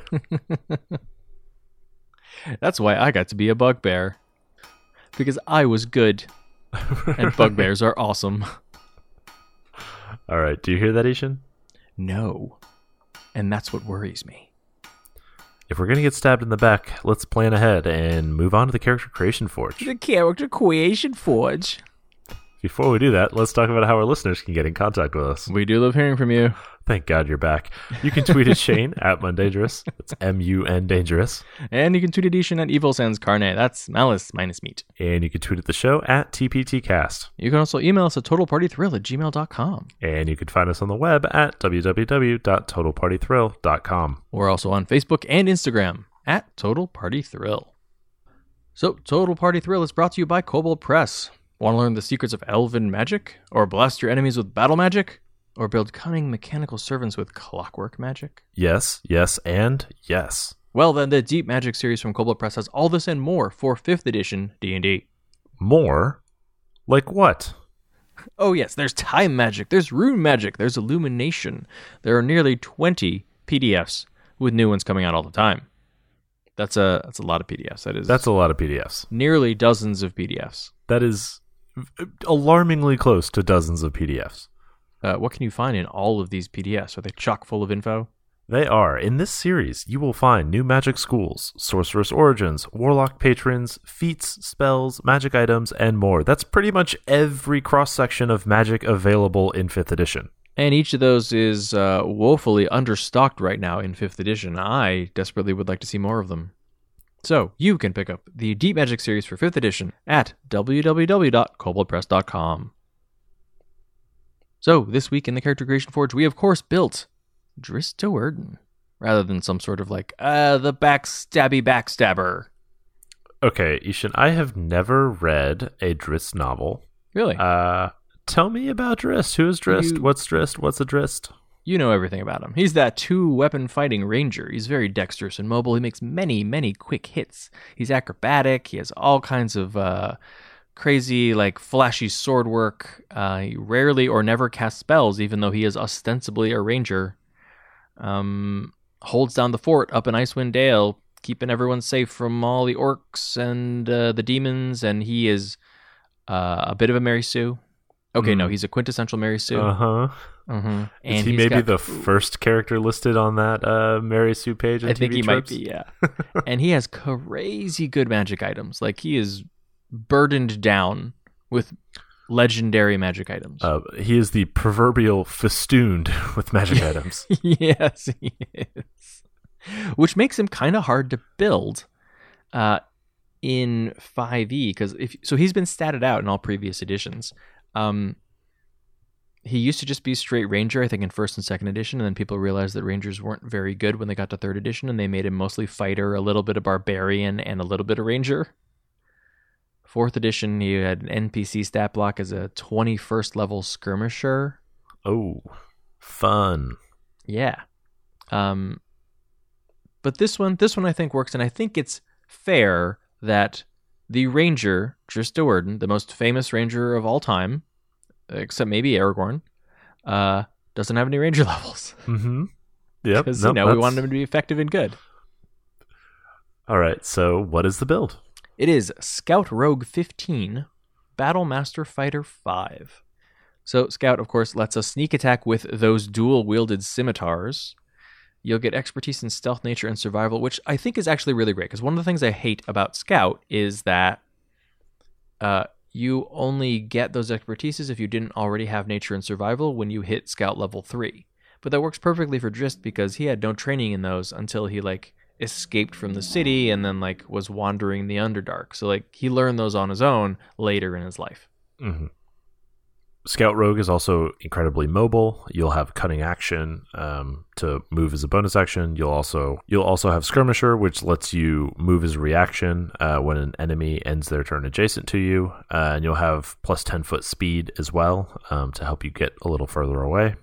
That's why I got to be a bugbear. Because I was good. And bugbears are awesome. All right. Do you hear that, Ishan? No. And that's what worries me. If we're going to get stabbed in the back, let's plan ahead and move on to the Character Creation Forge. The Character Creation Forge. Before we do that, let's talk about how our listeners can get in contact with us. We do love hearing from you. Thank God you're back. You can tweet at Shane at Mundangerous. That's M U N Dangerous. And you can tweet at Ishan at Evil Sans Carne. That's malice minus meat. And you can tweet at the show at T P T cast. You can also email us at totalpartythrill at gmail dot com. And you can find us on the web at w w w dot total party thrill dot com. We're also on Facebook and Instagram at Total Party Thrill. So, Total Party Thrill is brought to you by Kobold Press. Want to learn the secrets of elven magic? Or blast your enemies with battle magic? Or build cunning mechanical servants with clockwork magic? Yes, yes, and yes. Well, then the Deep Magic series from Kobold Press has all this and more for fifth edition D and D. More? Like what? Oh yes, there's time magic, there's rune magic, there's illumination. There are nearly twenty P D Fs, with new ones coming out all the time. That's a that's a lot of P D Fs. That is That's a lot of P D Fs. Nearly dozens of P D Fs. That is alarmingly close to dozens of P D Fs. Uh, what can you find in all of these P D Fs? Are they chock full of info? They are. In this series, you will find new magic schools, sorceress origins, warlock patrons, feats, spells, magic items, and more. That's pretty much every cross-section of magic available in fifth edition. And each of those is uh, woefully understocked right now in fifth edition. I desperately would like to see more of them. So, you can pick up the Deep Magic series for fifth edition at w w w dot kobold press dot com. So, this week in the Character Creation Forge, we of course built Drizzt Do'Urden, rather than some sort of like, uh, the backstabby backstabber. Okay, Ishan, I have never read a Drizzt novel. Really? Uh, tell me about Drizzt. Who is Drizzt? You, What's Drizzt? What's a Drizzt? You know everything about him. He's that two-weapon fighting ranger. He's very dexterous and mobile. He makes many, many quick hits. He's acrobatic. He has all kinds of uh, crazy, like, flashy sword work. Uh, he rarely or never casts spells, even though he is ostensibly a ranger. Um, holds down the fort up in Icewind Dale, keeping everyone safe from all the orcs and uh, the demons, and he is uh, a bit of a Mary Sue. Okay, mm. no, he's a quintessential Mary Sue. Uh-huh. Mm-hmm. And is he maybe got, the first character listed on that uh, Mary Sue page? I think he tropes? might be, yeah. And he has crazy good magic items. Like, he is burdened down with legendary magic items. Uh, he is the proverbial festooned with magic items. Yes, he is. Which makes him kind of hard to build. Uh, in five E, because if so, he's been statted out in all previous editions. Um, he used to just be straight ranger, I think, in first and second edition, and then people realized that rangers weren't very good when they got to third edition, and they made him mostly fighter, a little bit of barbarian, and a little bit of ranger. Fourth edition, he had an N P C stat block as a twenty-first level skirmisher. Oh, fun. Yeah. Um, but this one, this one I think works, and I think it's fair that the ranger, Drizzt Do'Urden, the most famous ranger of all time, except maybe Aragorn, uh, doesn't have any ranger levels. Mm-hmm. Yep. Because, nope, you know, that's... we wanted him to be effective and good. All right, so what is the build? It is Scout Rogue fifteen, Battle Master Fighter five. So Scout, of course, lets us sneak attack with those dual-wielded scimitars. You'll get expertise in stealth, nature, and survival, which I think is actually really great, because one of the things I hate about Scout is that uh, you only get those expertises if you didn't already have nature and survival when you hit Scout level three. But that works perfectly for Drizzt, because he had no training in those until he, like, escaped from the city and then, like, was wandering the Underdark. So, like, he learned those on his own later in his life. Mm-hmm. Scout Rogue is also incredibly mobile. You'll have cutting action um, to move as a bonus action. You'll also you'll also have Skirmisher, which lets you move as a reaction uh, when an enemy ends their turn adjacent to you. Uh, and you'll have plus ten foot speed as well um, to help you get a little further away.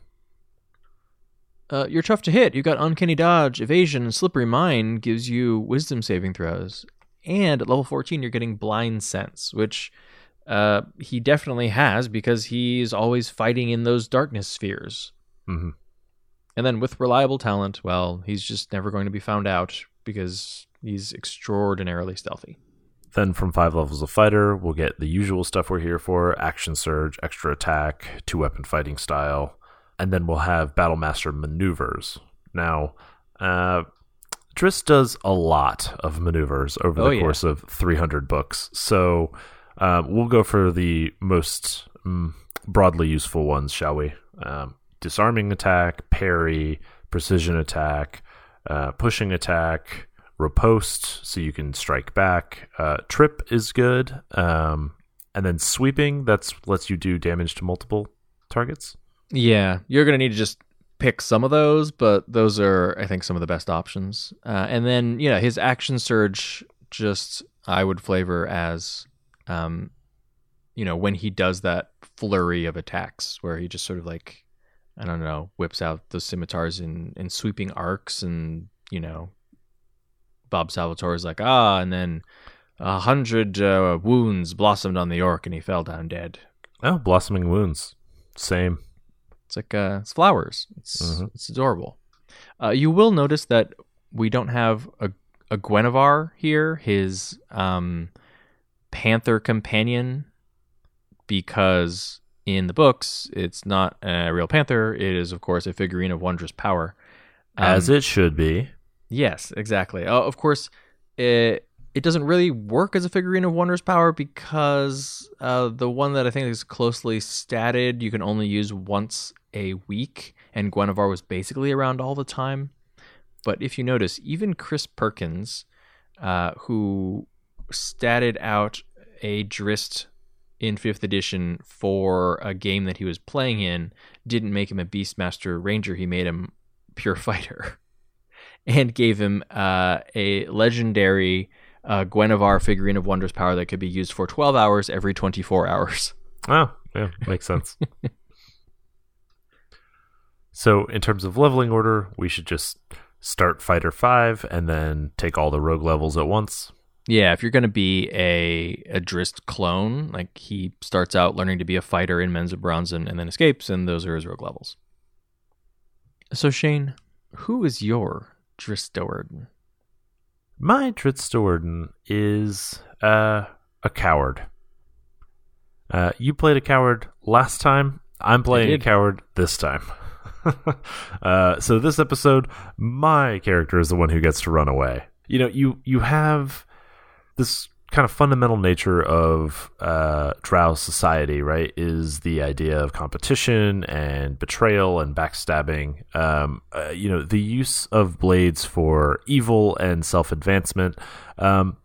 Uh, you're tough to hit. You got Uncanny Dodge, Evasion, and Slippery Mind gives you Wisdom saving throws. And at level fourteen, you're getting Blind Sense, which... Uh, he definitely has, because he's always fighting in those darkness spheres. Mm-hmm. And then with reliable talent, well, he's just never going to be found out because he's extraordinarily stealthy. Then from five levels of fighter, we'll get the usual stuff we're here for: action surge, extra attack, two-weapon fighting style, and then we'll have Battlemaster maneuvers. Now, uh, Drizzt does a lot of maneuvers over the oh, yeah. course of three hundred books, so... Um, we'll go for the most um, broadly useful ones, shall we? Um, disarming attack, parry, precision attack, uh, pushing attack, riposte, so you can strike back. Uh, trip is good. Um, and then sweeping, that's lets you do damage to multiple targets. Yeah, you're going to need to just pick some of those, but those are, I think, some of the best options. Uh, and then, yeah, his action surge, just I would flavor as... Um, you know, when he does that flurry of attacks where he just sort of like, I don't know, whips out those scimitars in, in sweeping arcs, and, you know, Bob Salvatore is like, ah, and then a hundred uh, wounds blossomed on the orc and he fell down dead. Oh, blossoming wounds. Same. It's like, uh, it's flowers. It's, mm-hmm. it's adorable. Uh, you will notice that we don't have a, a Guenhwyvar here. His, um, Panther companion, because in the books it's not a real panther. It is, of course, a figurine of wondrous power, um, as it should be. Yes, exactly. Uh, of course, it it doesn't really work as a figurine of wondrous power, because uh, the one that I think is closely statted you can only use once a week, and Guenhwyvar was basically around all the time. But if you notice, even Chris Perkins, uh, who statted out a Drizzt in fifth edition for a game that he was playing in, didn't make him a Beastmaster Ranger. He made him pure fighter and gave him uh, a legendary uh, Guenhwyvar figurine of wondrous power that could be used for twelve hours every twenty-four hours. Oh, yeah, makes sense. So in terms of leveling order, we should just start Fighter five and then take all the rogue levels at once. Yeah, if you're going to be a, a Drizzt clone, like he starts out learning to be a fighter in Mensa Bronzen and then escapes, and those are his rogue levels. So Shane, who is your Drizzt Do'Urden? My Drizzt Do'Urden is uh, a coward. Uh, you played a coward last time. I'm playing a coward this time. uh, so this episode, my character is the one who gets to run away. You know, you you have this kind of fundamental nature of uh, Drow society, right, is the idea of competition and betrayal and backstabbing. Um, uh, you know, the use of blades for evil and self-advancement. Um,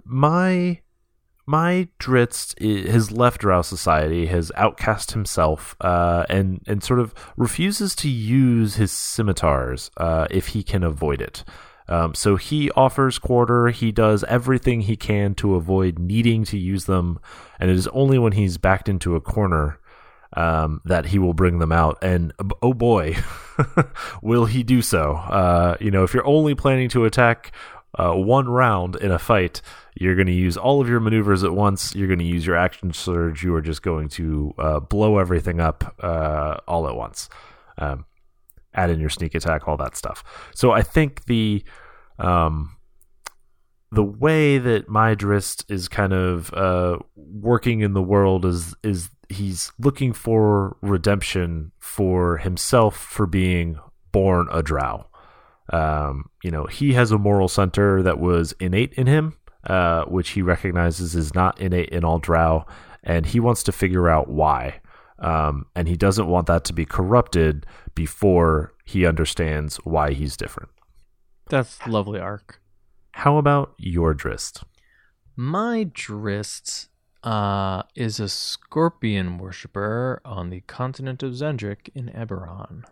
my my Drizzt i- has left Drow society, has outcast himself, uh, and and sort of refuses to use his scimitars uh, if he can avoid it. Um, so he offers quarter. He does everything he can to avoid needing to use them, and it is only when he's backed into a corner um, that he will bring them out. And oh boy, will he do so? Uh, you know, if you're only planning to attack Uh, one round in a fight, you're going to use all of your maneuvers at once. You're going to use your action surge. You are just going to uh, blow everything up uh, all at once. Um, add in your sneak attack, all that stuff. So I think the um, the way that my Drizzt is kind of uh, working in the world is is he's looking for redemption for himself for being born a Drow. Um, you know, he has a moral center that was innate in him, uh, which he recognizes is not innate in all Drow, and he wants to figure out why. Um, and he doesn't want that to be corrupted before he understands why he's different. That's a lovely arc. How about your Drizzt? My Drizzt uh, is a scorpion worshiper on the continent of Zendrik in Eberron.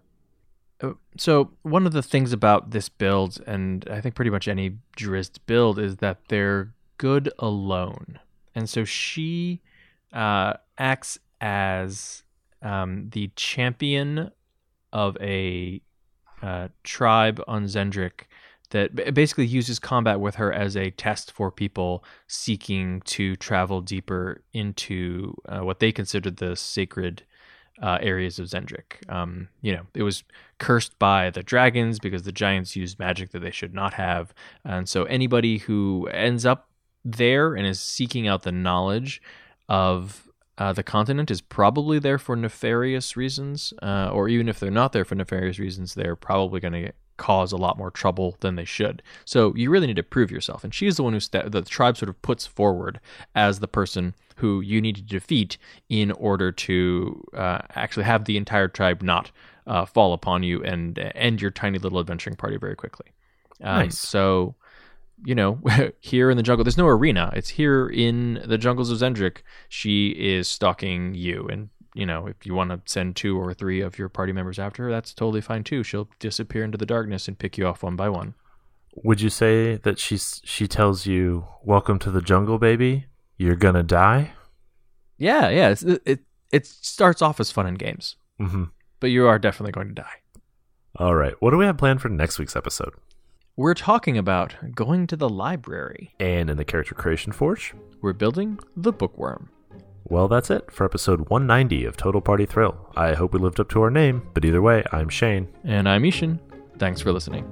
So one of the things about this build, and I think pretty much any Drizzt build, is that they're good alone. And so she uh, acts as um, the champion of a uh, tribe on Zendrik that basically uses combat with her as a test for people seeking to travel deeper into uh, what they consider the sacred Uh, areas of Zendrik. Um, you know, it was cursed by the dragons because the giants used magic that they should not have. And so anybody who ends up there and is seeking out the knowledge of uh, the continent is probably there for nefarious reasons, uh, or even if they're not there for nefarious reasons, they're probably going to cause a lot more trouble than they should. So you really need to prove yourself. And she's the one who st- the tribe sort of puts forward as the person who you need to defeat in order to uh, actually have the entire tribe not uh, fall upon you and end your tiny little adventuring party very quickly. Um, Nice. So, you know, here in the jungle, there's no arena. It's here in the jungles of Zendrik. She is stalking you. And, you know, if you want to send two or three of your party members after her, that's totally fine too. She'll disappear into the darkness and pick you off one by one. Would you say that she's, she tells you, "Welcome to the jungle, baby. You're gonna die"? Yeah, yeah. It's, it it starts off as fun and games, Mm-hmm. but you are definitely going to die. All right. What do we have planned for next week's episode? We're talking about going to the library. And in the Character Creation Forge? We're building the bookworm. Well, that's it for episode one ninety of Total Party Thrill. I hope we lived up to our name, but either way, I'm Shane. And I'm Ishan. Thanks for listening.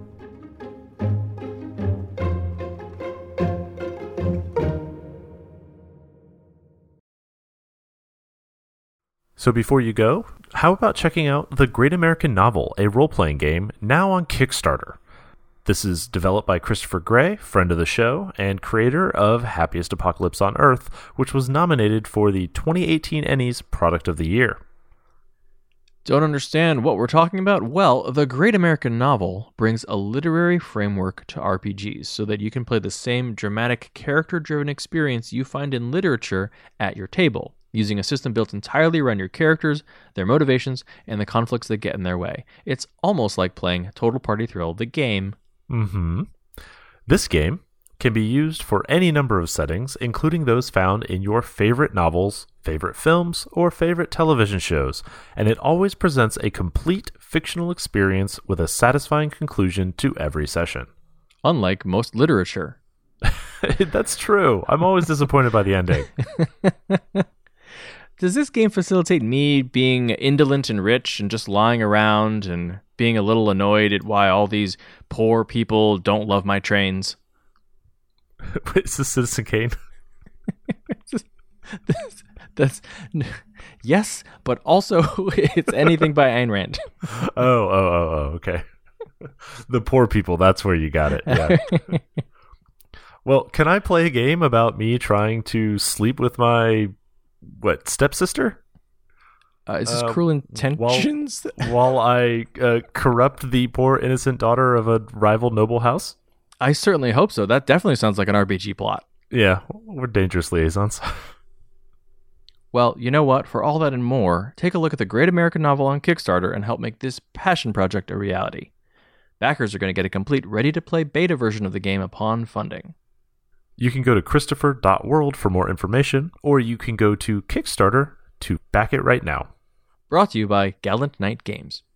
So before you go, how about checking out The Great American Novel, a role-playing game, now on Kickstarter? This is developed by Christopher Gray, friend of the show, and creator of Happiest Apocalypse on Earth, which was nominated for the twenty eighteen Ennies Product of the Year. Don't understand what we're talking about? Well, The Great American Novel brings a literary framework to R P Gs so that you can play the same dramatic, character-driven experience you find in literature at your table, using a system built entirely around your characters, their motivations, and the conflicts that get in their way. It's almost like playing Total Party Thrill, the game. Mm-hmm. This game can be used for any number of settings, including those found in your favorite novels, favorite films, or favorite television shows, and it always presents a complete fictional experience with a satisfying conclusion to every session. Unlike most literature. That's true. I'm always disappointed by the ending. Does this game facilitate me being indolent and rich and just lying around and being a little annoyed at why all these poor people don't love my trains? Is this Citizen Kane? that's, that's yes, but also it's anything by Ayn Rand. Oh, oh, oh, oh, okay. The poor people, that's where you got it. Yeah. Well, can I play a game about me trying to sleep with my, what, stepsister? Uh, is this Uh, Cruel Intentions? While, while I uh, corrupt the poor innocent daughter of a rival noble house? I certainly hope so. That definitely sounds like an R P G plot. Yeah, we're dangerous liaisons. Well, you know what? For all that and more, take a look at the Great American Novel on Kickstarter and help make this passion project a reality. Backers are going to get a complete ready-to-play beta version of the game upon funding. You can go to christopher dot world for more information, or you can go to Kickstarter to back it right now. Brought to you by Gallant Knight Games.